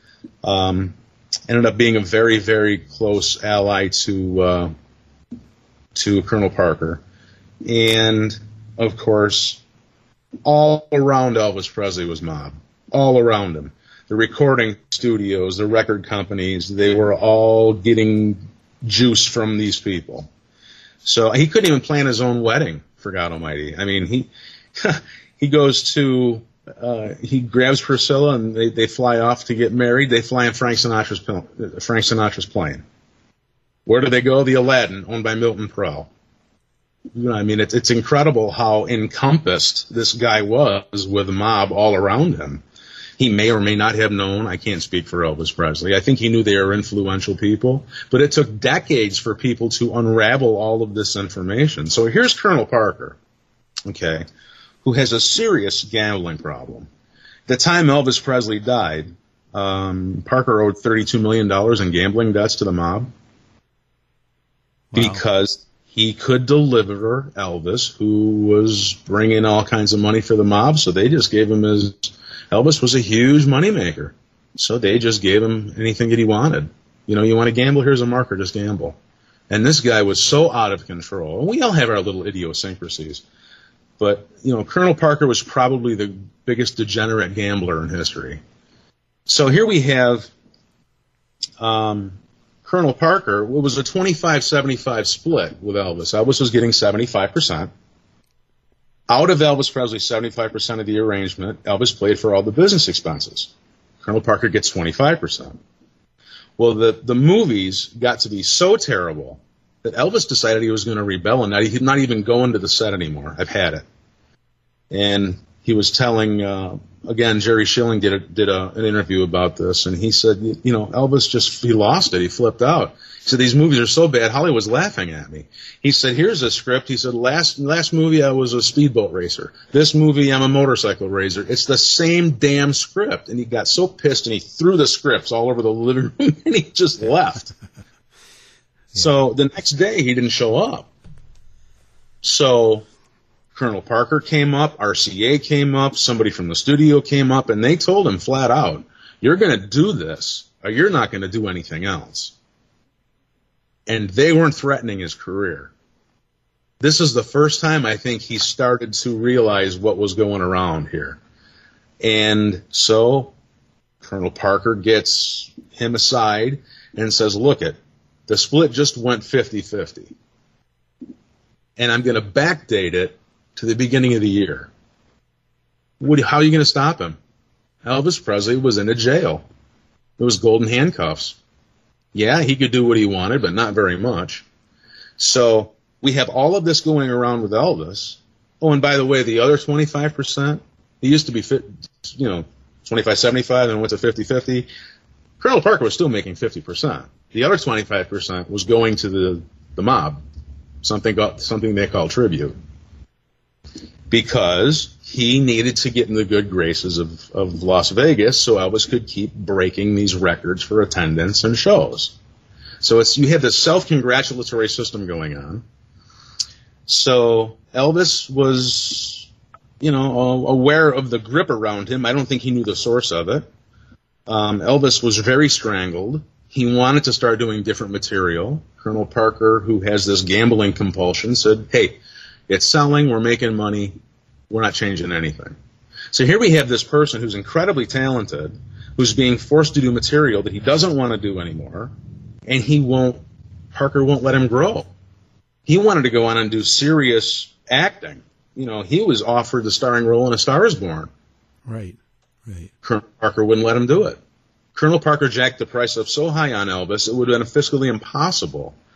Ended up being a very, very close ally to Colonel Parker. And, of course, all around Elvis Presley was mob. All around him. The recording studios, the record companies, they were all getting juice from these people. So he couldn't even plan his own wedding, for God almighty. I mean, he goes to, he grabs Priscilla and they fly off to get married. They fly in Frank Sinatra's plane. Where do they go? The Aladdin, owned by Milton Prell. You know, I mean, it's incredible how encompassed this guy was with the mob all around him. He may or may not have known. I can't speak for Elvis Presley. I think he knew they were influential people, but it took decades for people to unravel all of this information. So here's Colonel Parker, okay, who has a serious gambling problem. The time Elvis Presley died, Parker owed $32 million in gambling debts to the mob. Wow. Because he could deliver Elvis, who was bringing all kinds of money for the mob, so they just gave him his... Elvis was a huge moneymaker, so they just gave him anything that he wanted. You know, you want to gamble? Here's a marker, just gamble. And this guy was so out of control. We all have our little idiosyncrasies. But, you know, Colonel Parker was probably the biggest degenerate gambler in history. So here we have Colonel Parker. It was a 25-75 split with Elvis. Elvis was getting 75%. Out of Elvis Presley's 75% of the arrangement, Elvis paid for all the business expenses. Colonel Parker gets 25%. Well, the movies got to be so terrible that Elvis decided he was going to rebel and not even go into the set anymore. I've had it. And he was telling, again, Jerry Schilling did an interview about this, and he said, you know, Elvis he lost it. He flipped out. He said, these movies are so bad, Hollywood's laughing at me. He said, here's a script. He said, last movie I was a speedboat racer. This movie I'm a motorcycle racer. It's the same damn script. And he got so pissed and he threw the scripts all over the living room and he just left. Yeah. So the next day he didn't show up. So Colonel Parker came up, RCA came up, somebody from the studio came up, and they told him flat out, you're going to do this or you're not going to do anything else. And they weren't threatening his career. This is the first time I think he started to realize what was going around here. And so Colonel Parker gets him aside and says, look the split just went 50-50. And I'm going to backdate it to the beginning of the year. How are you going to stop him? Elvis Presley was in a jail. It was golden handcuffs. Yeah, he could do what he wanted, but not very much. So we have all of this going around with Elvis. Oh, and by the way, the other 25%, he used to be 25-75 and went to 50-50. Colonel Parker was still making 50%. The other 25% was going to the mob, something they call tribute, because he needed to get in the good graces of Las Vegas so Elvis could keep breaking these records for attendance and shows. So you have this self-congratulatory system going on. So Elvis was, aware of the grip around him. I don't think he knew the source of it. Elvis was very strangled. He wanted to start doing different material. Colonel Parker, who has this gambling compulsion, said, hey, it's selling, we're making money, we're not changing anything. So here we have this person who's incredibly talented, who's being forced to do material that he doesn't want to do anymore, and Parker won't let him grow. He wanted to go on and do serious acting. He was offered the starring role in A Star Is Born. Right. Colonel Parker wouldn't let him do it. Colonel Parker jacked the price up so high on Elvis, it would have been fiscally impossible.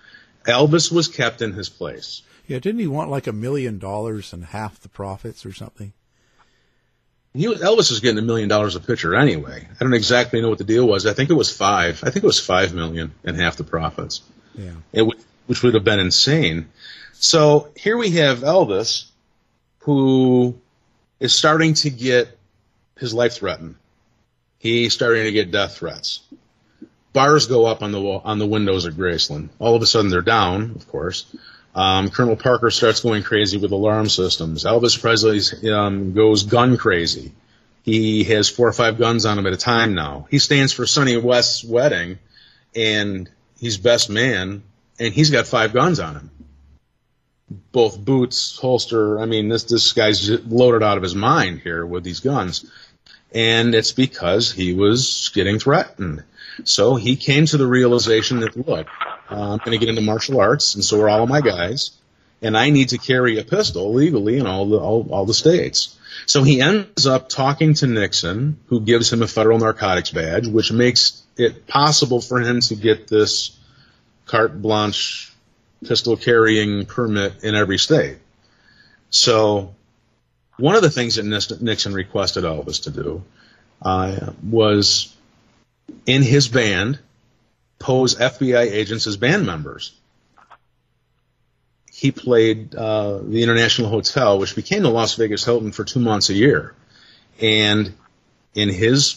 Elvis was kept in his place. Yeah, didn't he want like $1 million and half the profits or something? Elvis was getting $1 million a picture anyway. I don't exactly know what the deal was. I think it was $5 million and half the profits. Yeah, which would have been insane. So here we have Elvis, who is starting to get his life threatened. He's starting to get death threats. Bars go up on the wall, on the windows at Graceland. All of a sudden, they're down, of course. Colonel Parker starts going crazy with alarm systems. Elvis Presley goes gun crazy. He has 4 or 5 guns on him at a time now. He stands for Sonny West's wedding, and he's best man, and he's got 5 guns on him. Both boots, holster. I mean, this guy's loaded out of his mind here with these guns. And it's because he was getting threatened. So he came to the realization that, look, I'm going to get into martial arts, and so are all of my guys, and I need to carry a pistol legally in all the states. So he ends up talking to Nixon, who gives him a federal narcotics badge, which makes it possible for him to get this carte blanche pistol carrying permit in every state. So one of the things that Nixon requested Elvis to do was, in his band, pose FBI agents as band members. He played the International Hotel, which became the Las Vegas Hilton, for 2 months a year. And in his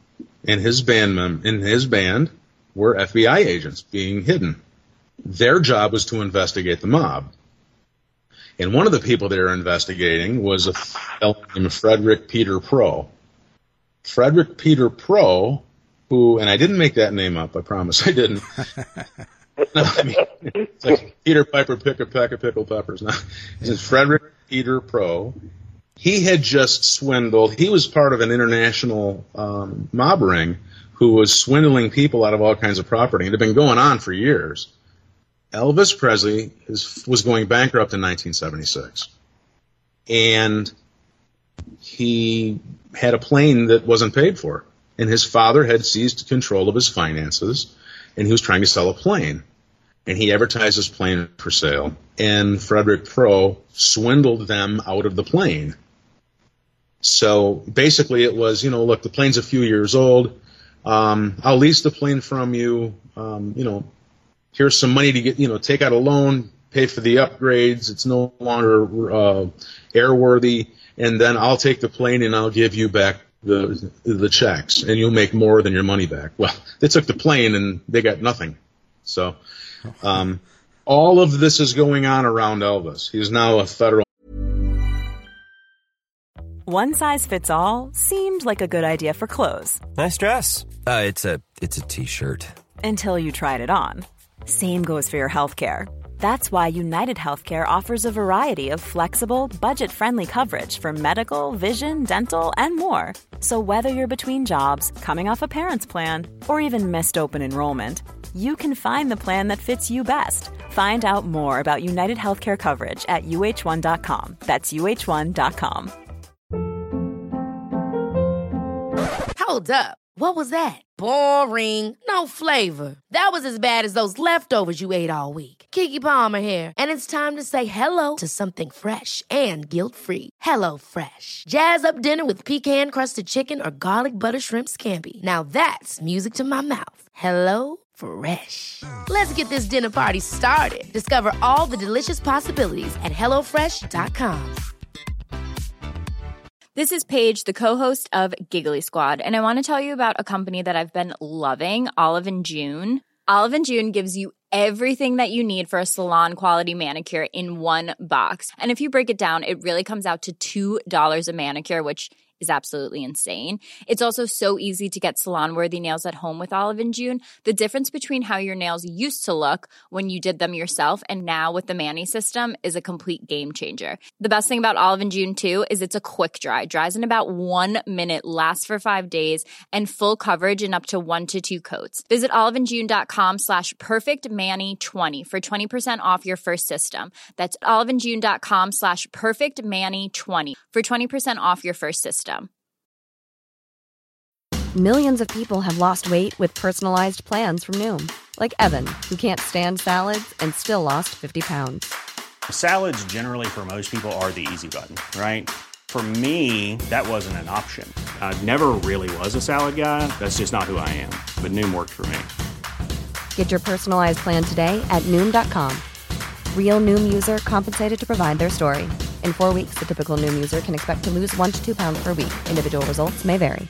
band were FBI agents being hidden. Their job was to investigate the mob. And one of the people they were investigating was a fellow named Frederick Peter Proe. Frederick Peter Proe, who, and I didn't make that name up, I promise I didn't. No, I mean, it's like Peter Piper, pick a peck of pickled peppers. No, it's Frederick Peter Proe. He had just swindled, he was part of an international mob ring who was swindling people out of all kinds of property. It had been going on for years. Elvis Presley was going bankrupt in 1976. And he had a plane that wasn't paid for. And his father had seized control of his finances, and he was trying to sell a plane. And he advertised his plane for sale. And Frederick Proe swindled them out of the plane. So basically it was, look, the plane's a few years old. I'll lease the plane from you. Here's some money to get, take out a loan, pay for the upgrades. It's no longer airworthy. And then I'll take the plane and I'll give you back the checks, and you'll make more than your money back. Well, they took the plane and they got nothing. So all of this is going on around Elvis. He's now a federal. One size fits all seemed like a good idea for clothes. Nice dress. It's a t-shirt. Until you tried it on. Same goes for your healthcare. That's why United Healthcare offers a variety of flexible, budget-friendly coverage for medical, vision, dental, and more. So whether you're between jobs, coming off a parent's plan, or even missed open enrollment, you can find the plan that fits you best. Find out more about United Healthcare coverage at UH1.com. That's UH1.com. Hold up. What was that? Boring. No flavor. That was as bad as those leftovers you ate all week. Keke Palmer here. And it's time to say hello to something fresh and guilt-free. HelloFresh. Jazz up dinner with pecan-crusted chicken or garlic butter shrimp scampi. Now that's music to my mouth. HelloFresh. Let's get this dinner party started. Discover all the delicious possibilities at HelloFresh.com. This is Paige, the co-host of Giggly Squad, and I want to tell you about a company that I've been loving, Olive & June. Olive & June gives you everything that you need for a salon-quality manicure in one box. And if you break it down, it really comes out to $2 a manicure, which is absolutely insane. It's also so easy to get salon-worthy nails at home with Olive & June. The difference between how your nails used to look when you did them yourself and now with the Mani system is a complete game changer. The best thing about Olive & June, too, is it's a quick dry. Dries in about 1 minute, lasts for 5 days, and full coverage in up to 1 to 2 coats. Visit oliveandjune.com/perfectmani20 for 20% off your first system. That's oliveandjune.com/perfectmani20 for 20% off your first system. Millions of people have lost weight with personalized plans from Noom, Like Evan, who can't stand salads and still lost 50 pounds. Salads generally for most people are the easy button, right? For me, that wasn't an option. I never really was a salad guy. That's just not who I am. But Noom worked for me. Get your personalized plan today at Noom.com. Real Noom user compensated to provide their story. In 4 weeks, the typical Noom user can expect to lose 1 to 2 pounds per week. Individual results may vary.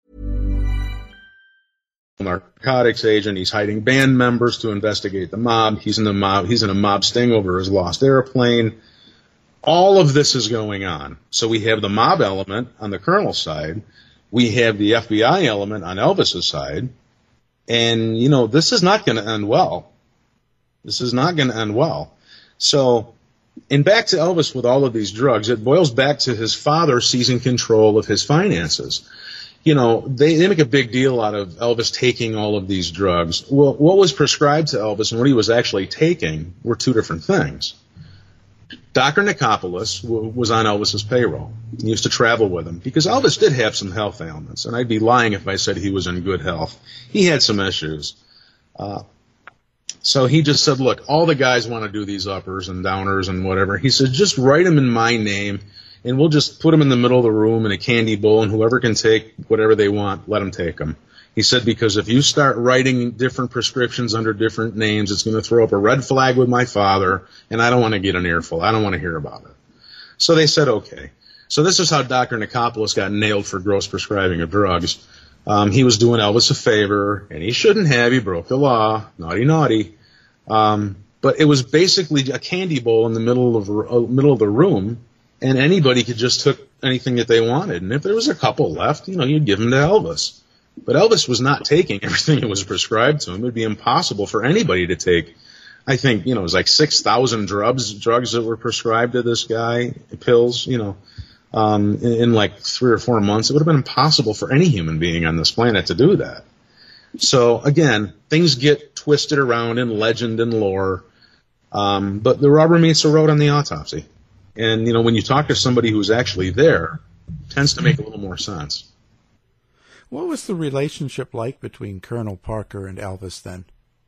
Narcotics agent. He's hiding band members to investigate the mob. He's in a mob sting over his lost airplane. All of this is going on. So we have the mob element on the Colonel's side. We have the FBI element on Elvis's side. And, you know, this is not going to end well. This is not going to end well. So, and back to Elvis with all of these drugs, it boils back to his father seizing control of his finances. You know, they make a big deal out of Elvis taking all of these drugs. Well, what was prescribed to Elvis and what he was actually taking were two different things. Dr. Nicopolis was on Elvis's payroll. He used to travel with him because Elvis did have some health ailments, and I'd be lying if I said he was in good health. He had some issues. So he just said, look, all the guys want to do these uppers and downers and whatever. He said, just write them in my name, and we'll just put them in the middle of the room in a candy bowl, and whoever can take whatever they want, let them take them. He said, because if you start writing different prescriptions under different names, it's going to throw up a red flag with my father, and I don't want to get an earful. I don't want to hear about it. So they said, okay. So this is how Dr. Nicopolis got nailed for gross prescribing of drugs. He was doing Elvis a favor, and he shouldn't have. He broke the law. Naughty, naughty. But it was basically a candy bowl in the middle of the room, and anybody could just took anything that they wanted. And if there was a couple left, you know, you'd give them to Elvis. But Elvis was not taking everything that was prescribed to him. It would be impossible for anybody to take. I think, you know, it was like 6,000 drugs that were prescribed to this guy, pills, you know, in like 3 or 4 months. It would have been impossible for any human being on this planet to do that. So, again, things get twisted around in legend and lore, but the rubber meets the road on the autopsy. And, you know, when you talk to somebody who's actually there, it tends to make a little more sense. What was the relationship like between Colonel Parker and Elvis then?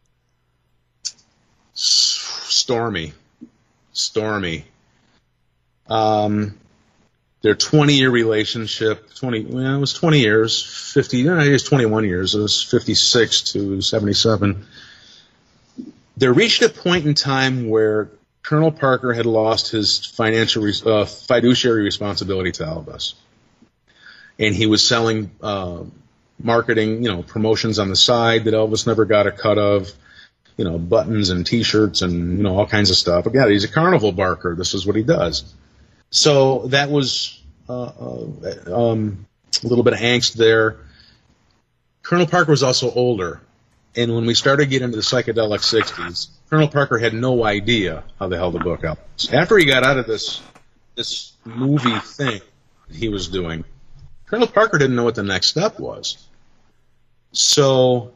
Stormy. Their 20-year relationship, it was 20 years, it was 21 years, it was 56 to 77. There reached a point in time where Colonel Parker had lost his fiduciary responsibility to Elvis. And he was selling marketing, you know, promotions on the side that Elvis never got a cut of, you know, buttons and T-shirts and, you know, all kinds of stuff. But yeah, he's a carnival barker. This is what he does. So that was a little bit of angst there. Colonel Parker was also older. And when we started getting into the psychedelic 60s, Colonel Parker had no idea how the hell to book up. After he got out of this movie thing that he was doing, Colonel Parker didn't know what the next step was. So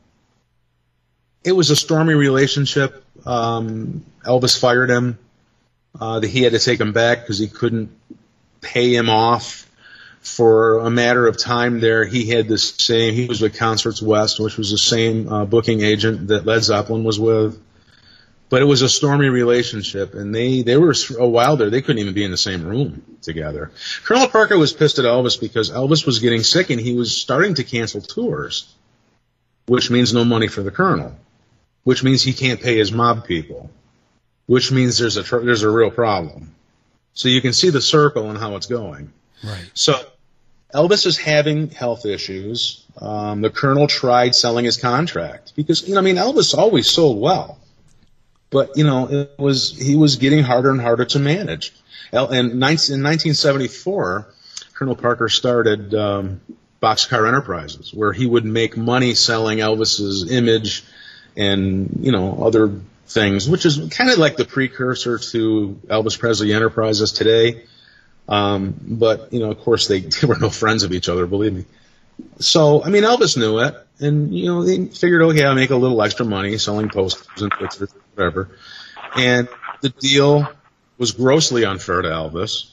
it was a stormy relationship. Elvis fired him. He had to take him back because he couldn't pay him off for a matter of time there. He was with Concerts West, which was the same booking agent that Led Zeppelin was with. But it was a stormy relationship, and they were a while there. They couldn't even be in the same room together. Colonel Parker was pissed at Elvis because Elvis was getting sick, and he was starting to cancel tours, which means no money for the Colonel, which means he can't pay his mob people, which means there's a real problem. So you can see the circle and how it's going. Right. So Elvis is having health issues. The Colonel tried selling his contract because, you know, I mean, Elvis always sold well. But, you know, he was getting harder and harder to manage. And in 1974, Colonel Parker started Boxcar Enterprises, where he would make money selling Elvis's image and, you know, other things, which is kind of like the precursor to Elvis Presley Enterprises today. But, you know, of course, they were no friends of each other, believe me. So, I mean, Elvis knew it, and, you know, they figured, okay, I'll make a little extra money selling posters and pictures, whatever. And the deal was grossly unfair to Elvis.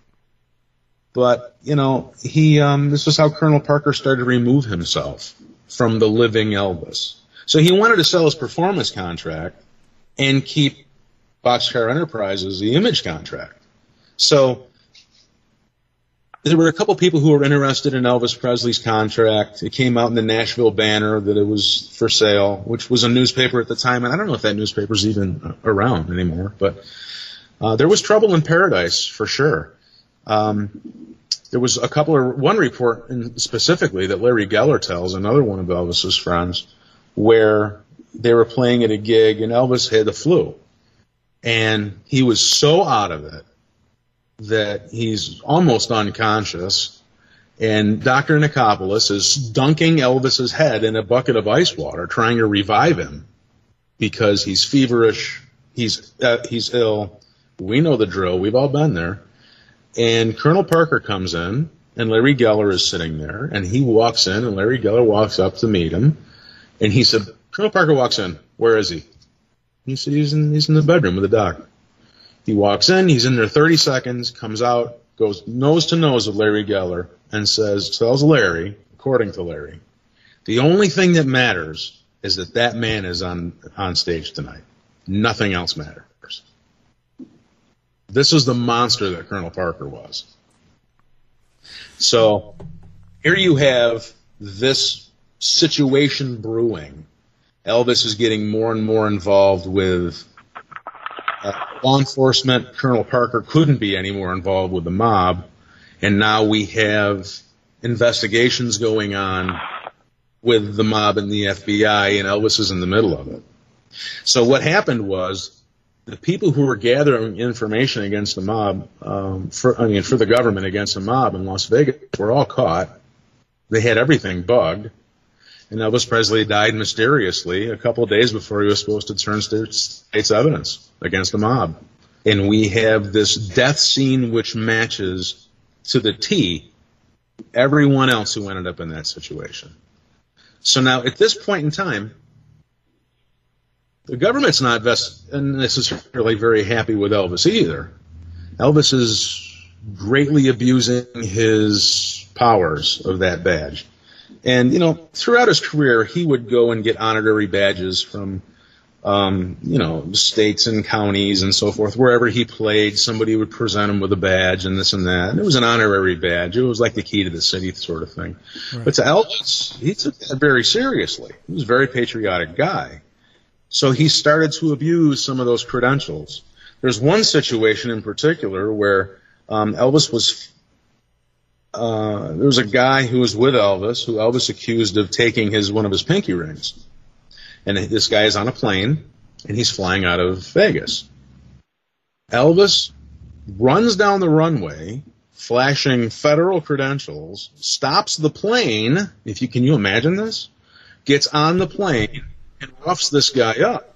But, you know, this is how Colonel Parker started to remove himself from the living Elvis. So he wanted to sell his performance contract and keep Boxcar Enterprises the image contract. So there were a couple people who were interested in Elvis Presley's contract. It came out in the Nashville Banner that it was for sale, which was a newspaper at the time, and I don't know if that newspaper's even around anymore, but there was trouble in paradise for sure. There was one report specifically that Larry Geller tells, another one of Elvis's friends, where they were playing at a gig and Elvis had the flu. And he was so out of it that he's almost unconscious. And Dr. Nicopolis is dunking Elvis's head in a bucket of ice water, trying to revive him because he's feverish, he's ill. We know the drill. We've all been there. And Colonel Parker comes in, and Larry Geller is sitting there, and he walks in, and Larry Geller walks up to meet him. And he said, Colonel Parker walks in. Where is he? He said, he's in the bedroom with the doc. He walks in, he's in there 30 seconds, comes out, goes nose to nose with Larry Geller, and tells Larry, according to Larry, the only thing that matters is that man is on stage tonight. Nothing else matters. This is the monster that Colonel Parker was. So here you have this situation brewing. Elvis is getting more and more involved with law enforcement. Colonel Parker couldn't be any more involved with the mob. And now we have investigations going on with the mob and the FBI, and Elvis is in the middle of it. So what happened was the people who were gathering information against the mob, for the government against the mob in Las Vegas, were all caught. They had everything bugged. And Elvis Presley died mysteriously a couple of days before he was supposed to turn state's evidence against the mob. And we have this death scene which matches to the T everyone else who ended up in that situation. So now, at this point in time, the government's not necessarily very happy with Elvis either. Elvis is greatly abusing his powers of that badge. And, throughout his career, he would go and get honorary badges from, states and counties and so forth. Wherever he played, somebody would present him with a badge and this and that. And it was an honorary badge. It was like the key to the city sort of thing. Right. But to Elvis, he took that very seriously. He was a very patriotic guy. So he started to abuse some of those credentials. There's one situation in particular where Elvis was there was a guy who was with Elvis who Elvis accused of taking one of his pinky rings. And this guy is on a plane, and he's flying out of Vegas. Elvis runs down the runway, flashing federal credentials, stops the plane, can you imagine this? Gets on the plane, and roughs this guy up.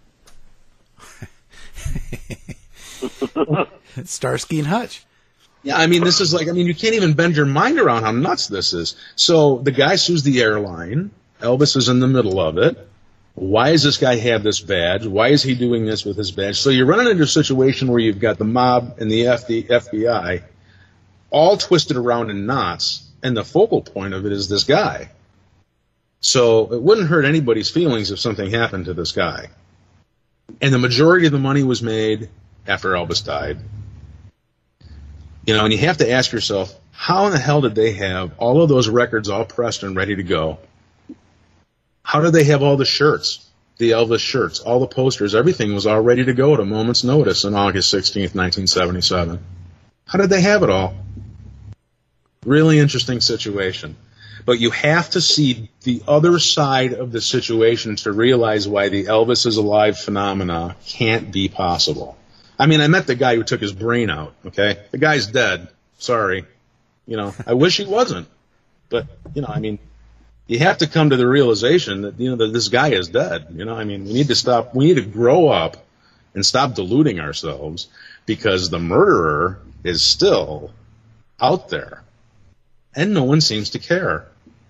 Starsky and Hutch. Yeah, this is you can't even bend your mind around how nuts this is. So the guy sues the airline. Elvis is in the middle of it. Why does this guy have this badge? Why is he doing this with his badge? So you're running into a situation where you've got the mob and the FBI all twisted around in knots, and the focal point of it is this guy. So it wouldn't hurt anybody's feelings if something happened to this guy. And the majority of the money was made after Elvis died. And you have to ask yourself, how in the hell did they have all of those records all pressed and ready to go? How did they have all the shirts, the Elvis shirts, all the posters, everything was all ready to go at a moment's notice on August 16th, 1977? How did they have it all? Really interesting situation. But you have to see the other side of the situation to realize why the Elvis is alive phenomena can't be possible. I met the guy who took his brain out, okay? The guy's dead. Sorry. I wish he wasn't. But, you have to come to the realization that, that this guy is dead. We need to grow up and stop deluding ourselves because the murderer is still out there. And no one seems to care.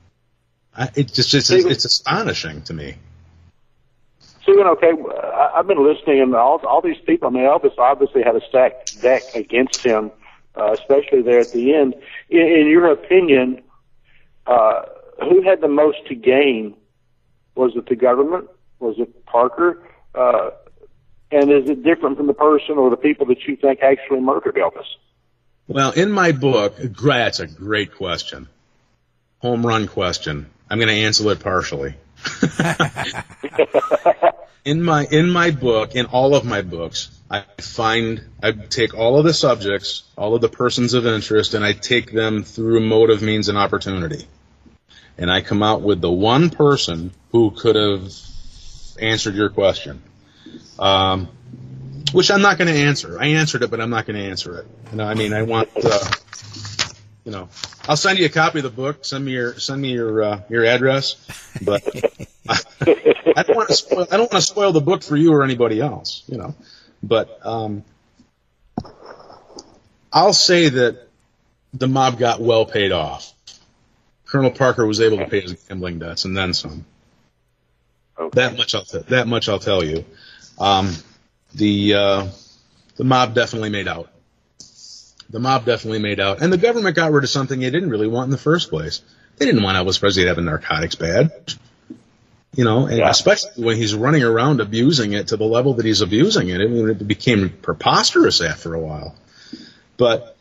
It's astonishing to me. Stephen, okay, I've been listening, and all these people, Elvis obviously had a stacked deck against him, especially there at the end. In your opinion, who had the most to gain? Was it the government? Was it Parker? And is it different from the person or the people that you think actually murdered Elvis? Well, in my book, that's a great question. Home run question. I'm going to answer it partially. In my book, in all of my books, I take all of the subjects, all of the persons of interest, and I take them through motive, means, and opportunity. And I come out with the one person who could have answered your question. Which I'm not going to answer. I answered it, but I'm not going to answer it. I mean, I want, I'll send you a copy of the book. Send me your address. But I don't want to spoil the book for you or anybody else. But I'll say that the mob got well paid off. Colonel Parker was able to pay his gambling debts and then some. Okay. That much I'll tell you. The mob definitely made out. The mob definitely made out. And the government got rid of something they didn't really want in the first place. They didn't want Elvis Presley to have a narcotics badge. Especially when he's running around abusing it to the level that he's abusing it. I mean, it became preposterous after a while. But,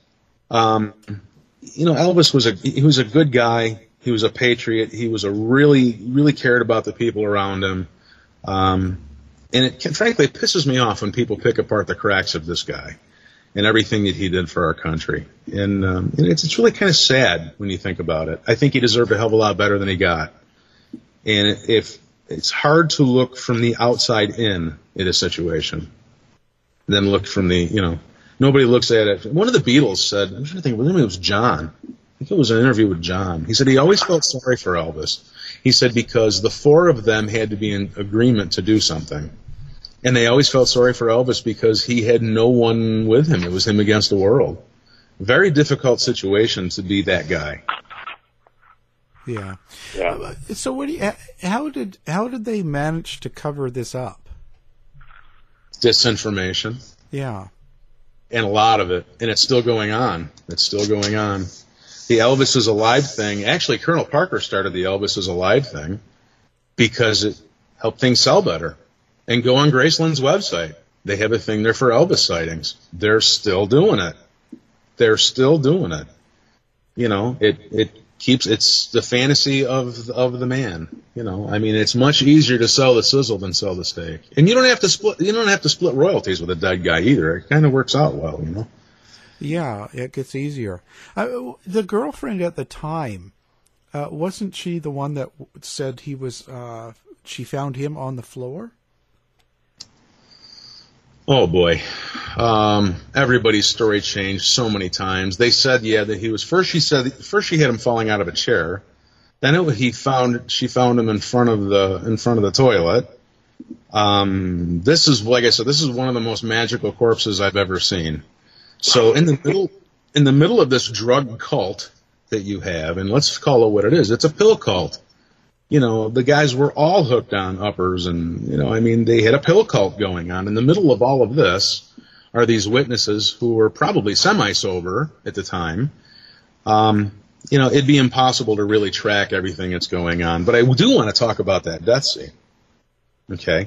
Elvis was a good guy. He was a patriot. He was really, really cared about the people around him. And it frankly pisses me off when people pick apart the cracks of this guy and everything that he did for our country. And it's really kind of sad when you think about it. I think he deserved a hell of a lot better than he got. And if it's hard to look from the outside in a situation than look from the, nobody looks at it. One of the Beatles said, I'm trying to think, it was John. I think it was an interview with John. He said he always felt sorry for Elvis. He said because the four of them had to be in agreement to do something. And they always felt sorry for Elvis because he had no one with him. It was him against the world. Very difficult situation to be that guy. Yeah. So how did they manage to cover this up? Disinformation. Yeah. And a lot of it. And it's still going on. The Elvis is Alive thing. Actually, Colonel Parker started the Elvis is Alive thing because it helped things sell better. And go on Graceland's website. They have a thing there for Elvis sightings. They're still doing it. It's the fantasy of the man. I mean, it's much easier to sell the sizzle than sell the steak. And you don't have to split royalties with a dead guy either. It kind of works out well, Yeah, it gets easier. The girlfriend at the time, wasn't she the one that said he was? She found him on the floor. Oh boy, everybody's story changed so many times. They said, that he was first. She had him falling out of a chair. Then she found him in front of the toilet. This is, like I said, this is one of the most magical corpses I've ever seen. So in the middle of this drug cult that you have, and let's call it what it is, it's a pill cult. The guys were all hooked on uppers and, they had a pill cult going on. In the middle of all of this are these witnesses who were probably semi-sober at the time. It'd be impossible to really track everything that's going on. But I do want to talk about that death scene. Okay.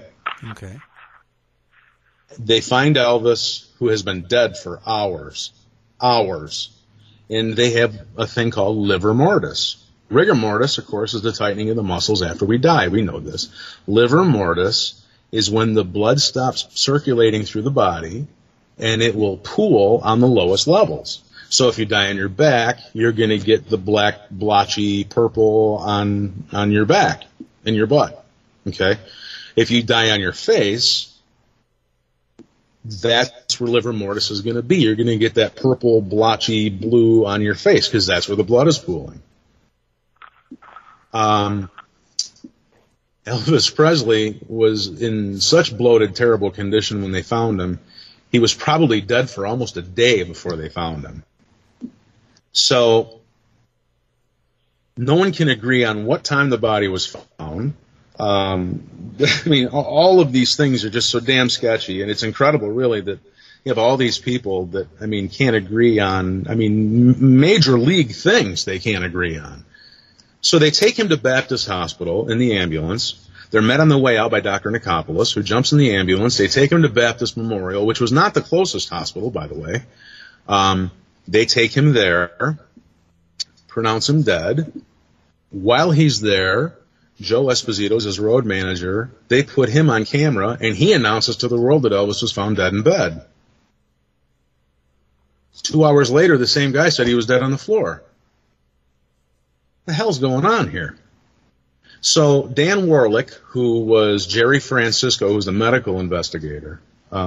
They find Elvis, who has been dead for hours. And they have a thing called livor mortis. Rigor mortis, of course, is the tightening of the muscles after we die. We know this. Livor mortis is when the blood stops circulating through the body, and it will pool on the lowest levels. So if you die on your back, you're going to get the black, blotchy purple on your back, in your butt. Okay? If you die on your face, that's where livor mortis is going to be. You're going to get that purple, blotchy blue on your face because that's where the blood is pooling. Elvis Presley was in such bloated, terrible condition when they found him. He was probably dead for almost a day before they found him. So no one can agree on what time the body was found. All of these things are just so damn sketchy, and it's incredible, really, that you have all these people that, can't agree on, major league things they can't agree on. So they take him to Baptist Hospital in the ambulance. They're met on the way out by Dr. Nikopoulos, who jumps in the ambulance. They take him to Baptist Memorial, which was not the closest hospital, by the way. They take him there, pronounce him dead. While he's there, Joe Esposito's his road manager. They put him on camera, and he announces to the world that Elvis was found dead in bed. 2 hours later, the same guy said he was dead on the floor. What the hell's going on here? So Dan Warlick, who was Jerry Francisco, who was the medical investigator,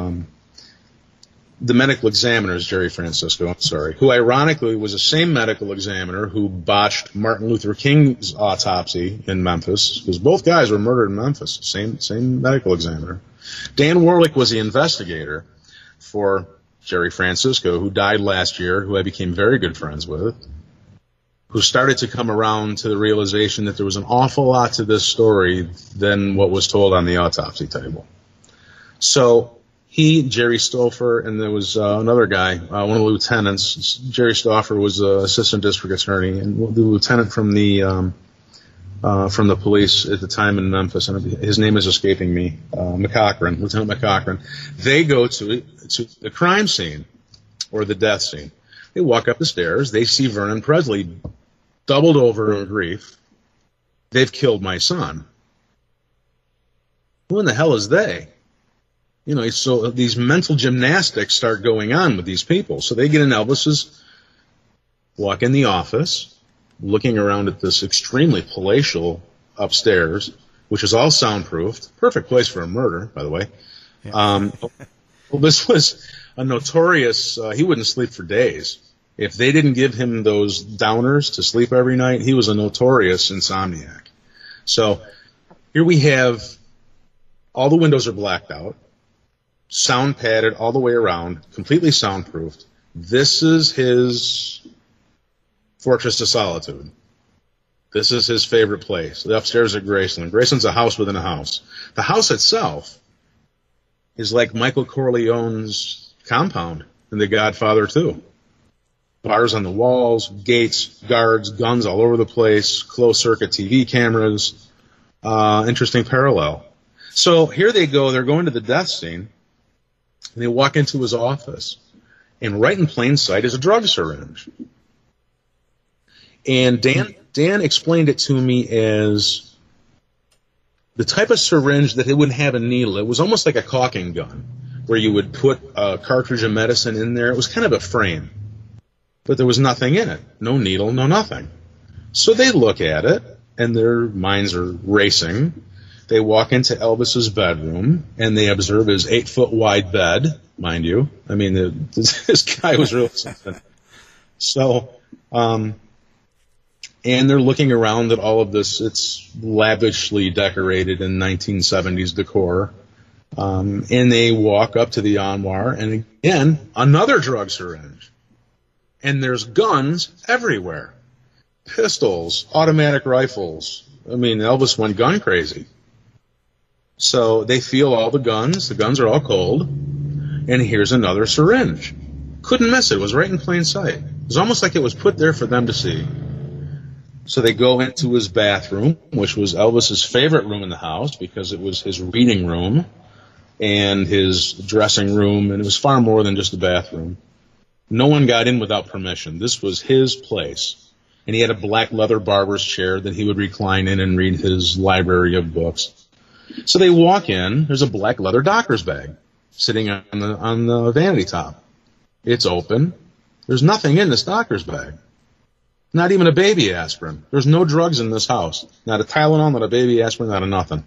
the medical examiner is Jerry Francisco, I'm sorry, who ironically was the same medical examiner who botched Martin Luther King's autopsy in Memphis, because both guys were murdered in Memphis, same medical examiner. Dan Warlick was the investigator for Jerry Francisco, who died last year, who I became very good friends with, who started to come around to the realization that there was an awful lot to this story than what was told on the autopsy table. So he, Jerry Stouffer, and there was another guy, one of the lieutenants. Jerry Stouffer was an assistant district attorney, and the lieutenant from the police at the time in Memphis, and his name is escaping me, McCochran, Lieutenant McCochran. They go to the crime scene, or the death scene. They walk up the stairs. They see Vernon Presley doubled over in grief. They've killed my son. Who in the hell is they? You know, so these mental gymnastics start going on with these people. So they get in Elvis's, walk in the office, looking around at this extremely palatial upstairs, which is all soundproofed. Perfect place for a murder, by the way. Yeah. Well, this was a notorious, he wouldn't sleep for days. If they didn't give him those downers to sleep every night, he was a notorious insomniac. So here we have, all the windows are blacked out, sound padded all the way around, completely soundproofed. This is his fortress of solitude. This is his favorite place, the upstairs at Graceland. Graceland's a house within a house. The house itself is like Michael Corleone's compound in The Godfather 2. Bars on the walls, gates, guards, guns all over the place, closed-circuit TV cameras. Interesting parallel. So here they go. They're going to the death scene, and they walk into his office. And right in plain sight is a drug syringe. And Dan explained it to me as the type of syringe that it wouldn't have a needle. It was almost like a caulking gun, where you would put a cartridge of medicine in there. It was kind of a frame, but there was nothing in it. No needle, no nothing. So they look at it, and their minds are racing. They walk into Elvis's bedroom, and they observe his 8-foot wide bed, mind you. I mean, this guy was really something. So, and they're looking around at all of this. It's lavishly decorated in 1970s decor. And they walk up to the armoire, and again, another drug syringe. And there's guns everywhere. Pistols, automatic rifles. I mean, Elvis went gun crazy. So they feel all the guns. The guns are all cold. And here's another syringe. Couldn't miss it. It was right in plain sight. It was almost like it was put there for them to see. So they go into his bathroom, which was Elvis's favorite room in the house because it was his reading room and his dressing room, and it was far more than just a bathroom. No one got in without permission. This was his place. And he had a black leather barber's chair that he would recline in and read his library of books. So they walk in. There's a black leather doctor's bag sitting on the vanity top. It's open. There's nothing in this doctor's bag. Not even a baby aspirin. There's no drugs in this house. Not a Tylenol, not a baby aspirin, not a nothing.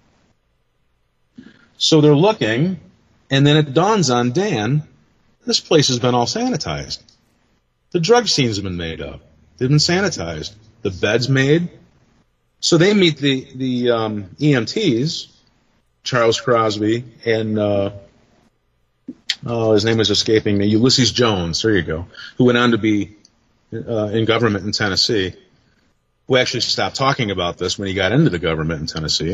So they're looking, and then it dawns on Dan, this place has been all sanitized. The drug scenes have been made up. They've been sanitized. The bed's made. So they meet the EMTs, Charles Crosby, and his name is escaping me, Ulysses Jones, there you go, who went on to be in government in Tennessee, who actually stopped talking about this when he got into the government in Tennessee.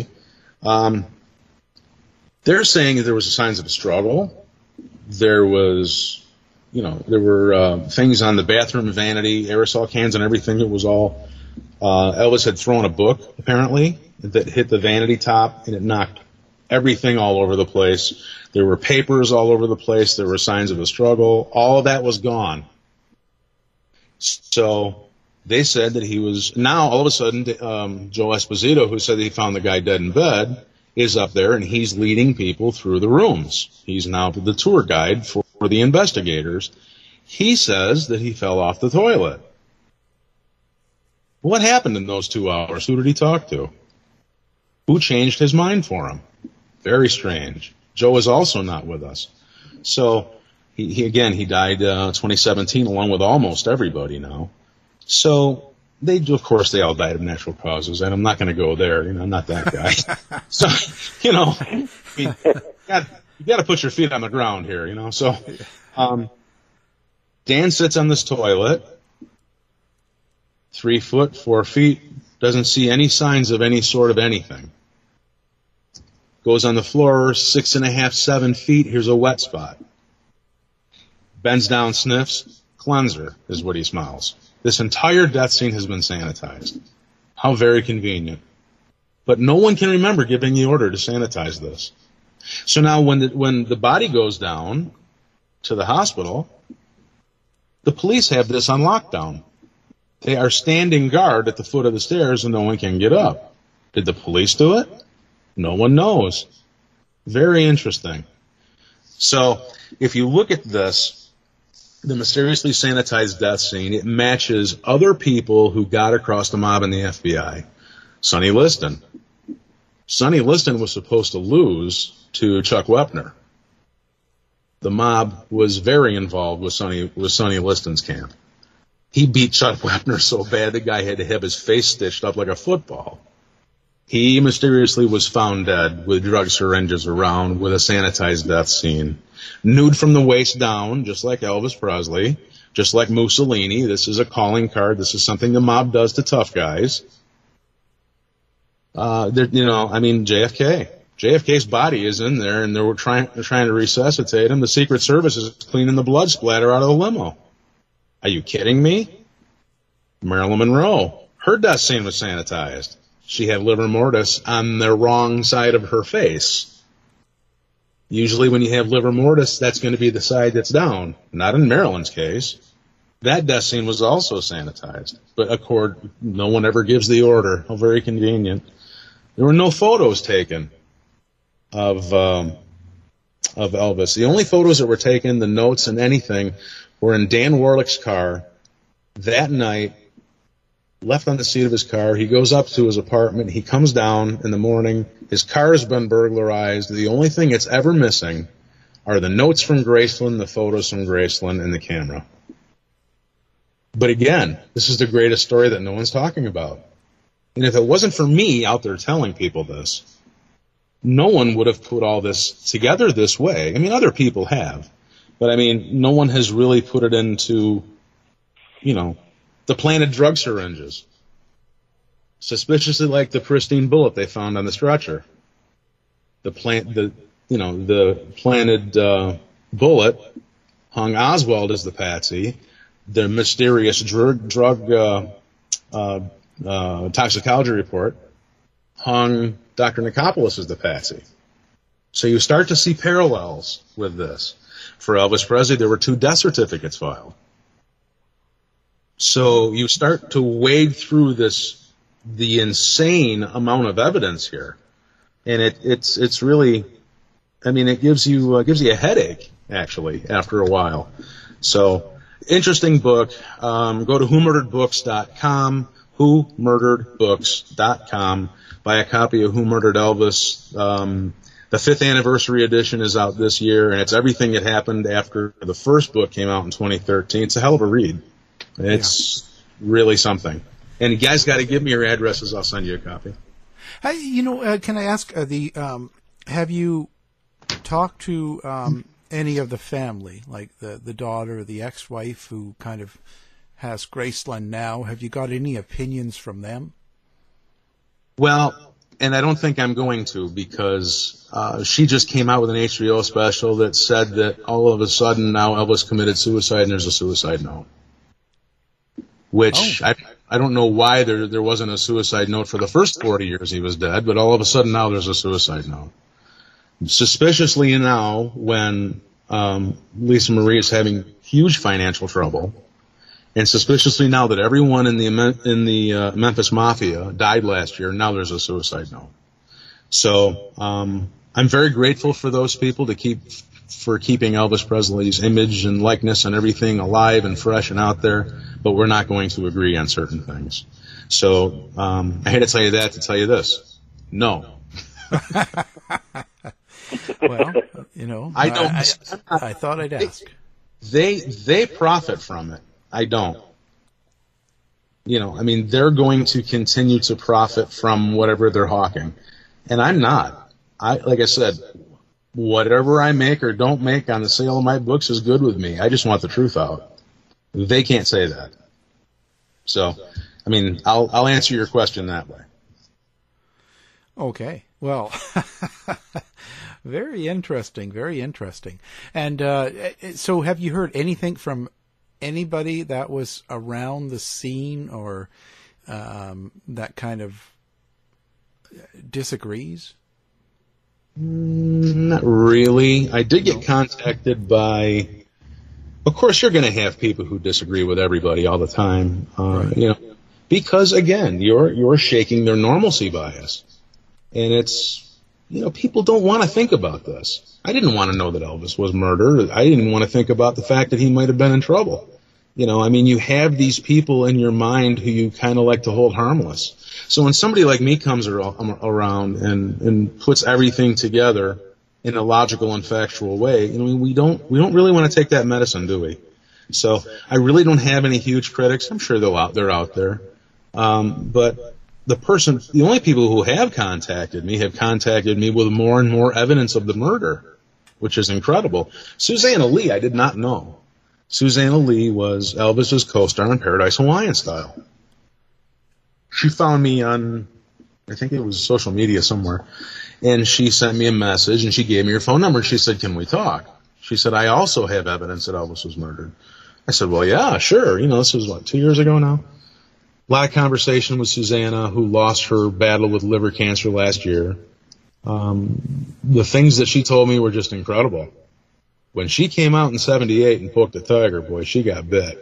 They're saying that there was signs of a struggle. There was, there were things on the bathroom vanity, aerosol cans and everything. It was all, Elvis had thrown a book, apparently, that hit the vanity top, and it knocked everything all over the place. There were papers all over the place. There were signs of a struggle. All of that was gone. So they said that he was, now all of a sudden, Joe Esposito, who said that he found the guy dead in bed, is up there and he's leading people through the rooms. He's now the tour guide for the investigators. He says that he fell off the toilet. What happened in those 2 hours? Who did he talk to? Who changed his mind for him? Very strange. Joe is also not with us. So he died 2017 along with almost everybody now. So of course they all died of natural causes, and I'm not going to go there. I'm not that guy. So, you got to put your feet on the ground here, So, Dan sits on this toilet, 3 foot, 4 feet, doesn't see any signs of any sort of anything. Goes on the floor, 6.5, 7 feet, here's a wet spot. Bends down, sniffs, cleanser is what he smells. This entire death scene has been sanitized. How very convenient. But no one can remember giving the order to sanitize this. So now when the body goes down to the hospital, the police have this on lockdown. They are standing guard at the foot of the stairs and no one can get up. Did the police do it? No one knows. Very interesting. So if you look at this, the mysteriously sanitized death scene, it matches other people who got across the mob in the FBI. Sonny Liston. Sonny Liston was supposed to lose to Chuck Wepner. The mob was very involved with Sonny Liston's camp. He beat Chuck Wepner so bad the guy had to have his face stitched up like a football. He mysteriously was found dead with drug syringes around with a sanitized death scene. Nude from the waist down, just like Elvis Presley, just like Mussolini. This is a calling card. This is something the mob does to tough guys. JFK. JFK's body is in there, and they were trying to resuscitate him. The Secret Service is cleaning the blood splatter out of the limo. Are you kidding me? Marilyn Monroe. Her death scene was sanitized. She had livor mortis on the wrong side of her face. Usually when you have livor mortis, that's going to be the side that's down. Not in Marilyn's case. That death scene was also sanitized. But no one ever gives the order. How very convenient. There were no photos taken of Elvis. The only photos that were taken, the notes and anything, were in Dan Warlick's car that night, left on the seat of his car. He goes up to his apartment. He comes down in the morning. His car has been burglarized. The only thing it's ever missing are the notes from Graceland, the photos from Graceland, and the camera. But again, this is the greatest story that no one's talking about. And if it wasn't for me out there telling people this, no one would have put all this together this way. I mean, other people have. But, I mean, no one has really put it into, the planted drug syringes. Suspiciously like the pristine bullet they found on the stretcher. The planted bullet hung Oswald as the patsy. The mysterious drug toxicology report hung Dr. Nicopolis as the patsy. So you start to see parallels with this. For Elvis Presley, there were 2 death certificates filed. So you start to wade through the insane amount of evidence here, and it's really, it gives you a headache actually after a while. So interesting book. Go to whomurderedbooks.com, whomurderedbooks.com. Buy a copy of Who Murdered Elvis. The 5th anniversary edition is out this year, and it's everything that happened after the first book came out in 2013. It's a hell of a read. It's really something. And you guys got to give me your addresses. I'll send you a copy. Can I ask, have you talked to any of the family, like the daughter or the ex-wife who kind of has Graceland now? Have you got any opinions from them? Well, and I don't think I'm going to, because she just came out with an HBO special that said that all of a sudden now Elvis committed suicide and there's a suicide note. Which I don't know why there wasn't a suicide note for the first 40 years he was dead, but all of a sudden now there's a suicide note. Suspiciously now, when Lisa Marie is having huge financial trouble, and suspiciously now that everyone in the Memphis Mafia died last year, now there's a suicide note. So I'm very grateful for those people for keeping Elvis Presley's image and likeness and everything alive and fresh and out there, but we're not going to agree on certain things. So I hate to tell you that to tell you this. No. Well, I thought I'd ask. They profit from it. I don't. They're going to continue to profit from whatever they're hawking. And I'm not. Like I said, whatever I make or don't make on the sale of my books is good with me. I just want the truth out. They can't say that. So, I'll answer your question that way. Okay. Well, very interesting, very interesting. And so have you heard anything from anybody that was around the scene or that kind of disagrees? Not really. I did get contacted by, of course you're going to have people who disagree with everybody all the time, right. Because again, you're shaking their normalcy bias. And it's, people don't want to think about this. I didn't want to know that Elvis was murdered. I didn't want to think about the fact that he might have been in trouble. You have these people in your mind who you kind of like to hold harmless. So when somebody like me comes around and puts everything together in a logical and factual way, we don't really want to take that medicine, do we? So I really don't have any huge critics. I'm sure they're out there. But the only people who have contacted me with more and more evidence of the murder, which is incredible. Susanna Lee, I did not know. Susanna Lee was Elvis's co-star in Paradise Hawaiian Style. She found me on, I think it was social media somewhere, and she sent me a message, and she gave me her phone number, and she said, "Can we talk?" She said, "I also have evidence that Elvis was murdered." I said, "Well, yeah, sure. This was, 2 years ago now?" A lot of conversation with Susanna, who lost her battle with liver cancer last year. The things that she told me were just incredible. When she came out in 78 and poked the tiger, boy, she got bit.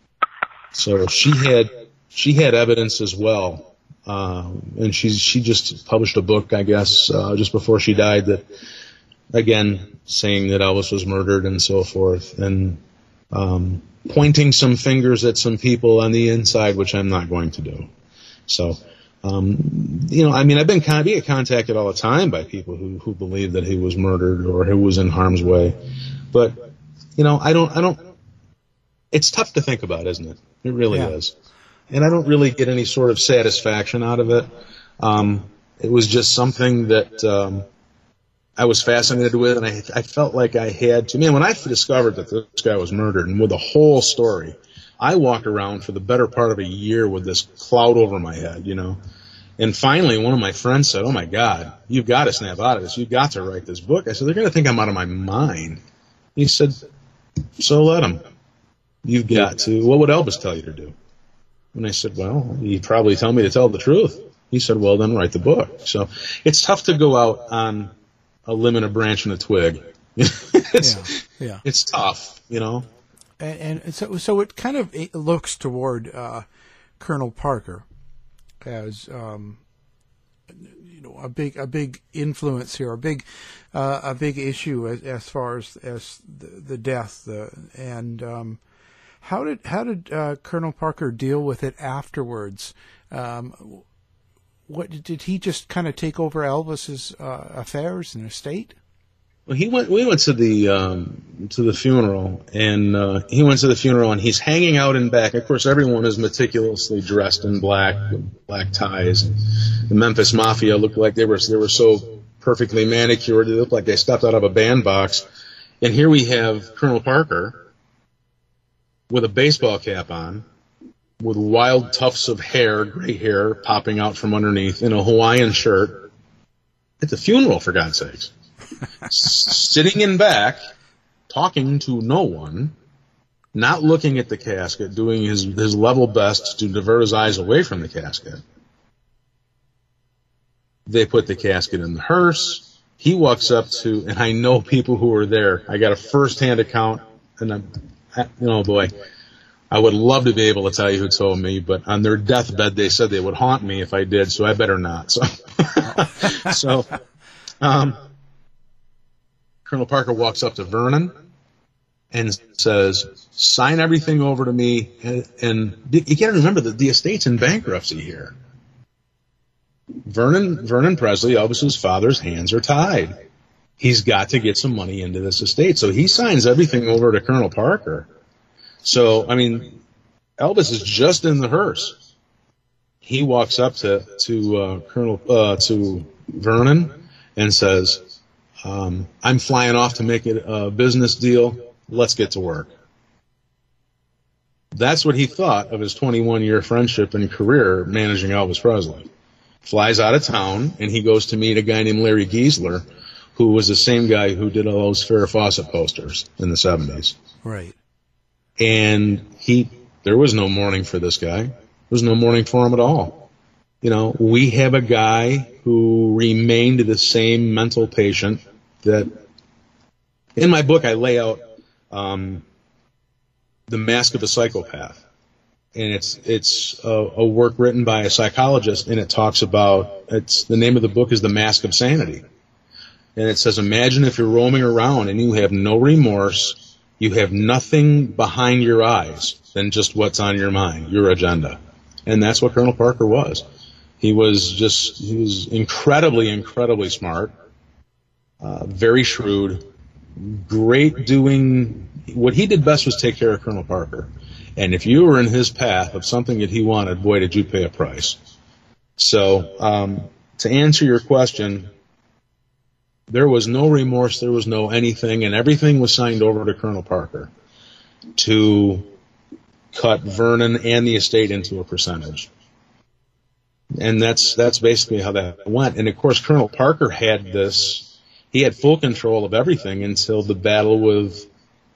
So she had evidence as well. And she just published a book, I guess, just before she died that, again, saying that Elvis was murdered and so forth. And, pointing some fingers at some people on the inside, which I'm not going to do. So, I've been contacted all the time by people who believe that he was murdered or who was in harm's way. But, I don't, it's tough to think about, isn't it? It really is. And I don't really get any sort of satisfaction out of it. It was just something that, I was fascinated with, and I felt like I had to. Man, when I discovered that this guy was murdered, and with the whole story, I walked around for the better part of a year with this cloud over my head, And finally, one of my friends said, "Oh, my God, you've got to snap out of this. You've got to write this book." I said, "They're going to think I'm out of my mind." He said, "So let them. You've got to. What would Elvis tell you to do?" And I said, "Well, he'd probably tell me to tell the truth." He said, "Well, then write the book." So it's tough to go out on a limb and a branch and a twig. It's tough, And so it kind of looks toward Colonel Parker as a big influence here, a big issue as far as the death. How did Colonel Parker deal with it afterwards? What did he just kind of take over Elvis's affairs and estate? Well, we went to the funeral, and he went to the funeral, and he's hanging out in back. Of course, everyone is meticulously dressed in black, with black ties. The Memphis Mafia looked like they were so perfectly manicured. They looked like they stepped out of a bandbox. And here we have Colonel Parker with a baseball cap on, with wild tufts of hair, gray hair, popping out from underneath, in a Hawaiian shirt, at the funeral, for God's sakes. Sitting in back, talking to no one, not looking at the casket, doing his level best to divert his eyes away from the casket. They put the casket in the hearse. He walks up to, and I know people who were there. I got a first-hand account, and oh boy, I would love to be able to tell you who told me, but on their deathbed they said they would haunt me if I did, so I better not. So, Colonel Parker walks up to Vernon and says, "Sign everything over to me." And you got to remember that the estate's in bankruptcy here. Vernon Presley, Elvis's father's hands are tied. He's got to get some money into this estate. So he signs everything over to Colonel Parker. So, I mean, Elvis is just in the hearse. He walks up to Vernon and says, "I'm flying off to make it a business deal. Let's get to work." That's what he thought of his 21-year friendship and career managing Elvis Presley. Flies out of town, and he goes to meet a guy named Larry Giesler, who was the same guy who did all those Farrah Fawcett posters in the 70s. Right. And there was no mourning for this guy. There was no mourning for him at all. You know, we have a guy who remained the same mental patient that, in my book, I lay out The Mask of a Psychopath. And it's a work written by a psychologist, and it talks about, the name of the book is The Mask of Sanity. And it says, imagine if you're roaming around and you have no remorse, you have nothing behind your eyes than just what's on your mind, your agenda. And that's what Colonel Parker was. He was incredibly, incredibly smart, very shrewd, great doing, what he did best was take care of Colonel Parker. And if you were in his path of something that he wanted, boy, did you pay a price. So, to answer your question, there was no remorse, there was no anything, and everything was signed over to Colonel Parker to cut Vernon and the estate into a percentage. And that's basically how that went. And of course, Colonel Parker had he had full control of everything until the battle with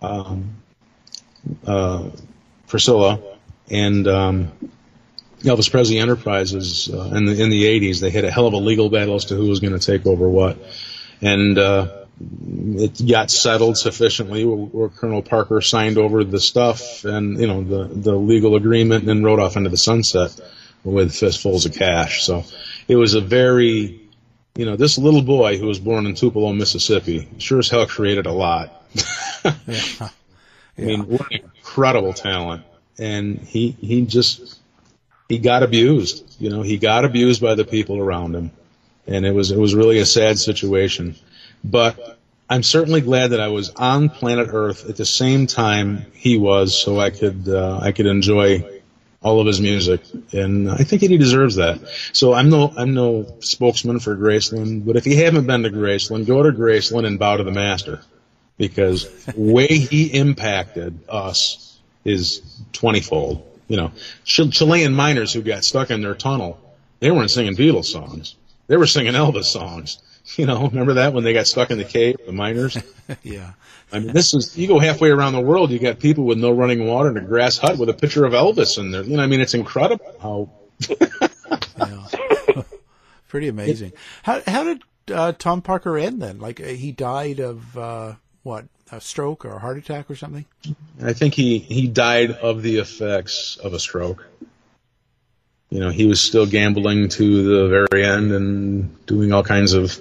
Priscilla and Elvis Presley Enterprises in the 80s. They had a hell of a legal battle as to who was going to take over what. And it got settled sufficiently where Colonel Parker signed over the stuff and, the legal agreement and then rode off into the sunset with fistfuls of cash. So it was a very, this little boy who was born in Tupelo, Mississippi, sure as hell created a lot. Yeah. I mean, what an incredible talent. And he got abused. He got abused by the people around him. And it was really a sad situation. But I'm certainly glad that I was on planet Earth at the same time he was, so I could enjoy all of his music. And I think that he deserves that. So I'm no spokesman for Graceland, but if you haven't been to Graceland, go to Graceland and bow to the master. Because the way he impacted us is 20-fold. Chilean miners who got stuck in their tunnel, they weren't singing Beatles songs. They were singing Elvis songs. Remember that when they got stuck in the cave, the miners? Yeah. I mean, you go halfway around the world, you got people with no running water in a grass hut with a picture of Elvis in there. It's incredible how. Yeah. Pretty amazing. How did Tom Parker end then? Like he died of a stroke or a heart attack or something? I think he died of the effects of a stroke. He was still gambling to the very end and doing all kinds of,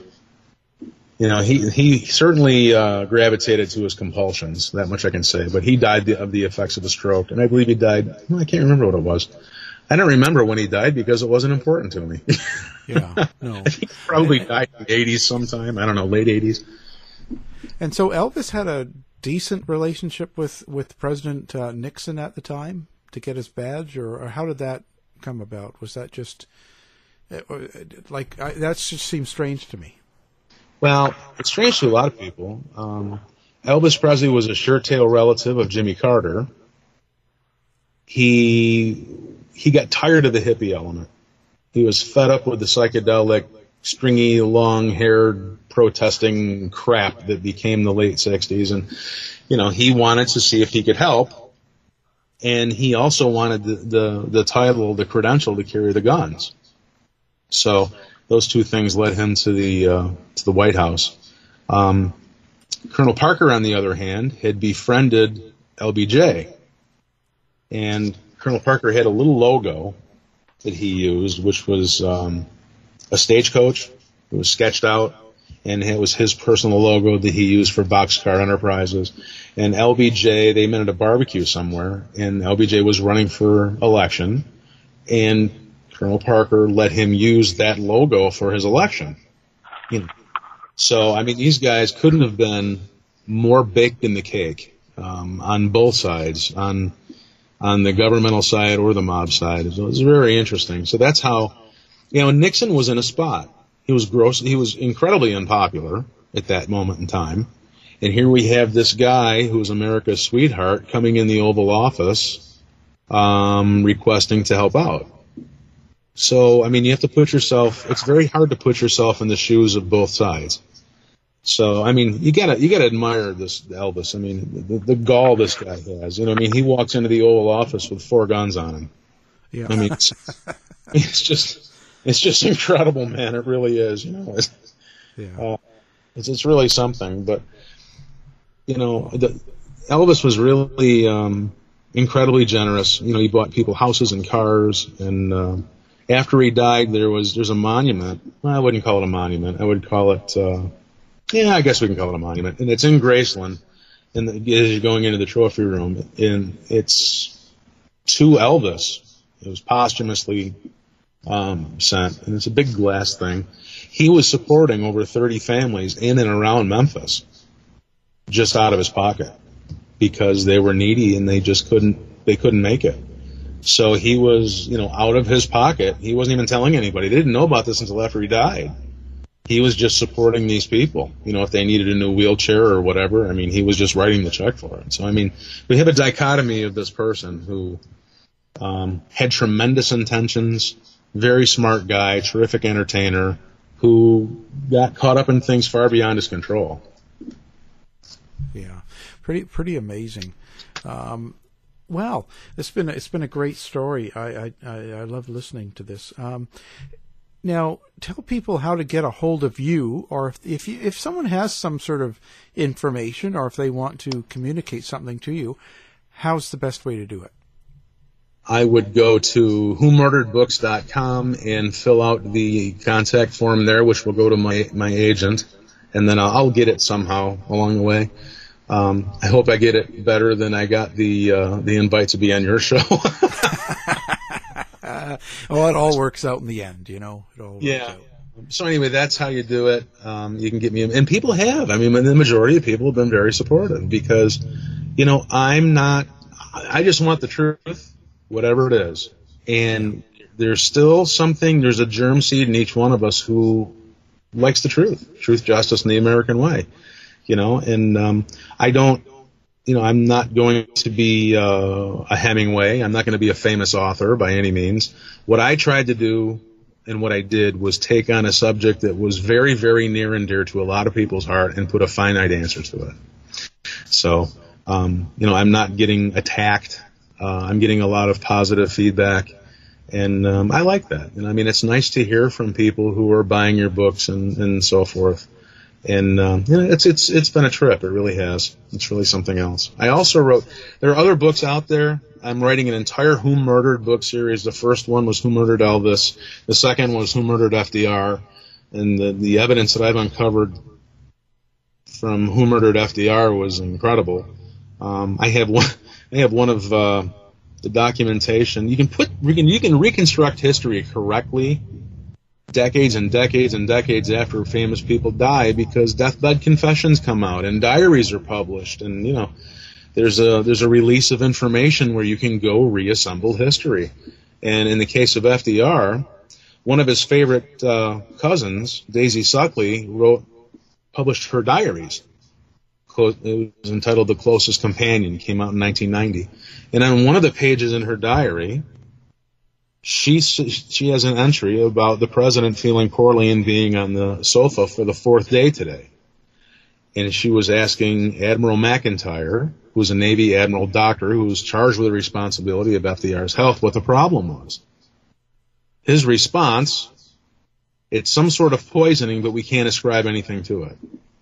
he certainly gravitated to his compulsions, that much I can say, but he died of the effects of a stroke. And I believe he died, I can't remember what it was. I don't remember when he died because it wasn't important to me. Yeah, no. I think he probably died in the 80s sometime, I don't know, late 80s. And so Elvis had a decent relationship with President Nixon at the time to get his badge, or how did that come about? Was that just that just seems strange to me? Well, it's strange to a lot of people. Elvis Presley was a shirt-tail relative of Jimmy Carter. He got tired of the hippie element. He was fed up with the psychedelic, stringy, long-haired, protesting crap that became the late 60s. And, he wanted to see if he could help. and he also wanted the title, the credential to carry the guns. So those two things led him to the White House. Colonel Parker, on the other hand, had befriended LBJ, and Colonel Parker had a little logo that he used, which was a stagecoach. It was sketched out, and it was his personal logo that he used for Boxcar Enterprises. And LBJ, they met at a barbecue somewhere, and LBJ was running for election, and Colonel Parker let him use that logo for his election. So, I mean, these guys couldn't have been more baked in the cake on both sides, on the governmental side or the mob side. It was very interesting. So that's how, Nixon was in a spot. He was incredibly unpopular at that moment in time. And here we have this guy who was America's sweetheart coming in the Oval Office requesting to help out. So, I mean, you have to put yourself, it's very hard to put yourself in the shoes of both sides. So, I mean, you gotta admire this Elvis. I mean, the gall this guy has. He walks into the Oval Office with 4 guns on him. Yeah. I mean, it's just incredible, man. It really is. It's really something. But Elvis was really incredibly generous. He bought people houses and cars, and after he died, there's a monument. Well, I wouldn't call it a monument. I would call it. I guess we can call it a monument, and it's in Graceland. And as you're going into the trophy room, and it's to Elvis. It was posthumously sent, and it's a big glass thing. He was supporting over 30 families in and around Memphis, just out of his pocket, because they were needy and they couldn't make it. So he was, out of his pocket. He wasn't even telling anybody. They didn't know about this until after he died. He was just supporting these people. If they needed a new wheelchair or whatever, I mean, he was just writing the check for it. So, I mean, we have a dichotomy of this person who had tremendous intentions, very smart guy, terrific entertainer, who got caught up in things far beyond his control. Yeah, pretty amazing. Well, it's been a great story. I love listening to this. Now, tell people how to get a hold of you, or if someone has some sort of information, or if they want to communicate something to you, how's the best way to do it? I would go to whomurderedbooks.com and fill out the contact form there, which will go to my agent, and then I'll get it somehow along the way. I hope I get it better than I got the invite to be on your show. Well, it all works out in the end, It all works out. So anyway, that's how you do it. You can get me, and people have. I mean, the majority of people have been very supportive because, I just want the truth, whatever it is. And there's still there's a germ seed in each one of us who likes the truth, justice, and the American way, and I don't, I'm not going to be a Hemingway. I'm not going to be a famous author by any means. What I tried to do and what I did was take on a subject that was very, very near and dear to a lot of people's heart and put a finite answer to it. So, I'm not getting attacked. I'm getting a lot of positive feedback, and I like that. And I mean, it's nice to hear from people who are buying your books and so forth. And it's been a trip. It really has. It's really something else. I also there are other books out there. I'm writing an entire Who Murdered book series. The first one was Who Murdered Elvis. The second was Who Murdered FDR. And the evidence that I've uncovered from Who Murdered FDR was incredible. I have one of the documentation. You can reconstruct history correctly decades and decades and decades after famous people die, because deathbed confessions come out and diaries are published, and there's a release of information where you can go reassemble history. And in the case of FDR, one of his favorite cousins, Daisy Suckley, published her diaries. It was entitled The Closest Companion. It came out in 1990. And on one of the pages in her diary, she has an entry about the president feeling poorly and being on the sofa for the 4th day today. And she was asking Admiral McIntyre, who was a Navy admiral doctor who was charged with the responsibility of FDR's health, what the problem was. His response, it's some sort of poisoning, but we can't ascribe anything to it.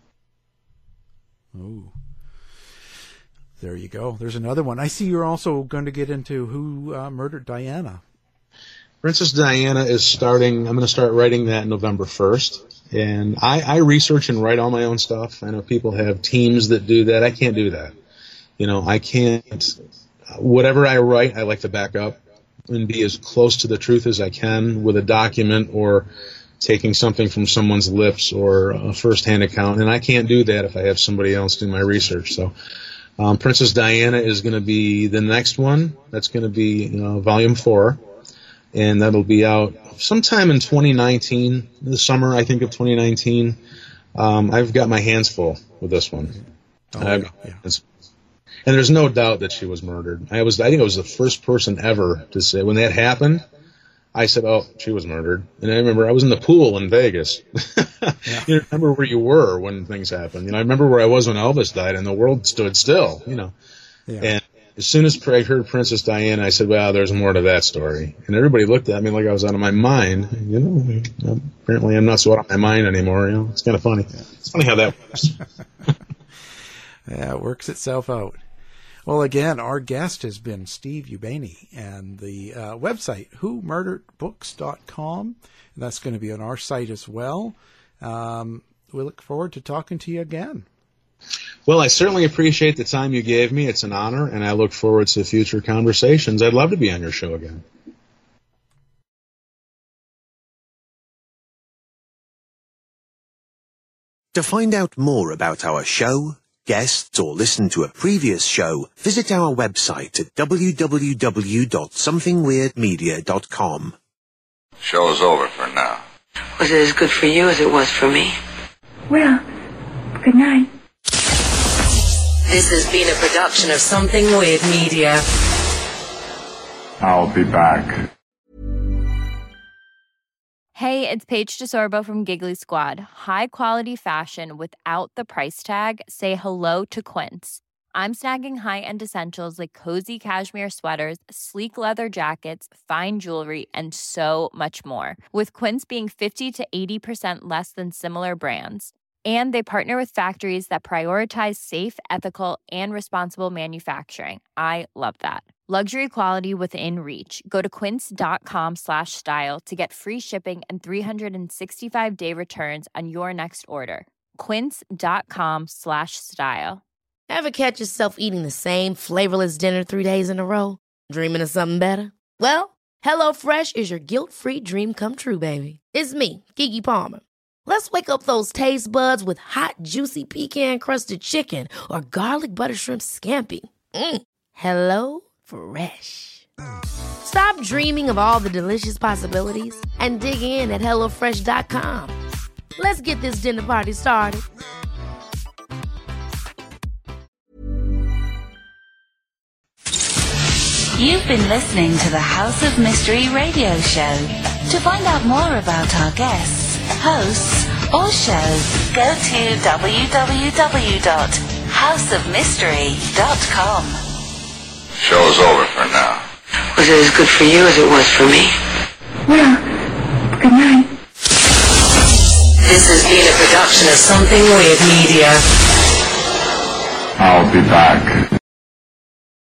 Oh, there you go. There's another one. I see you're also going to get into who murdered Diana. Princess Diana is starting, I'm going to start writing that November 1st. And I research and write all my own stuff. I know people have teams that do that. I can't do that. You know, I can't, whatever I write, I like to back up and be as close to the truth as I can with a document or taking something from someone's lips or a first-hand account. And I can't do that if I have somebody else do my research. So Princess Diana is going to be the next one. That's going to be Volume 4. And that'll be out sometime in 2019, the summer, I think, of 2019. I've got my hands full with this one. And there's no doubt that she was murdered. I think I was the first person ever to say, when that happened, I said, oh, she was murdered. And I remember I was in the pool in Vegas. You remember where you were when things happened. I remember where I was when Elvis died, and the world stood still, Yeah. And as soon as I heard Princess Diana, I said, well, there's more to that story. And everybody looked at me like I was out of my mind. Apparently I'm not so out of my mind anymore. It's kind of funny. It's funny how that works. Yeah, it works itself out. Well, again, our guest has been Steve Ubeni, and the website, whomurderedbooks.com. That's going to be on our site as well. We look forward to talking to you again. Well, I certainly appreciate the time you gave me. It's an honor, and I look forward to future conversations. I'd love to be on your show again. To find out more about our show, guests, or listen to a previous show, visit our website at www.somethingweirdmedia.com. Show's over for now. Was it as good for you as it was for me? Well, good night. This has been a production of Something Weird Media. I'll be back. Hey, it's Paige DeSorbo from Giggly Squad. High quality fashion without the price tag. Say hello to Quince. I'm snagging high-end essentials like cozy cashmere sweaters, sleek leather jackets, fine jewelry, and so much more. With Quince being 50 to 80% less than similar brands. And they partner with factories that prioritize safe, ethical, and responsible manufacturing. I love that. Luxury quality within reach. Go to quince.com/style to get free shipping and 365-day returns on your next order. Quince.com/style. Ever catch yourself eating the same flavorless dinner 3 days in a row? Dreaming of something better? Well, HelloFresh is your guilt-free dream come true, baby. It's me, Keke Palmer. Let's wake up those taste buds with hot, juicy pecan-crusted chicken or garlic butter shrimp scampi. Hello Fresh. Stop dreaming of all the delicious possibilities and dig in at HelloFresh.com. Let's get this dinner party started. You've been listening to the House of Mystery radio show. To find out more about our guests, hosts, or shows, go to www.houseofmystery.com. Show's over for now. Was it as good for you as it was for me? Well, good night. This has been a production of Something Weird Media. I'll be back.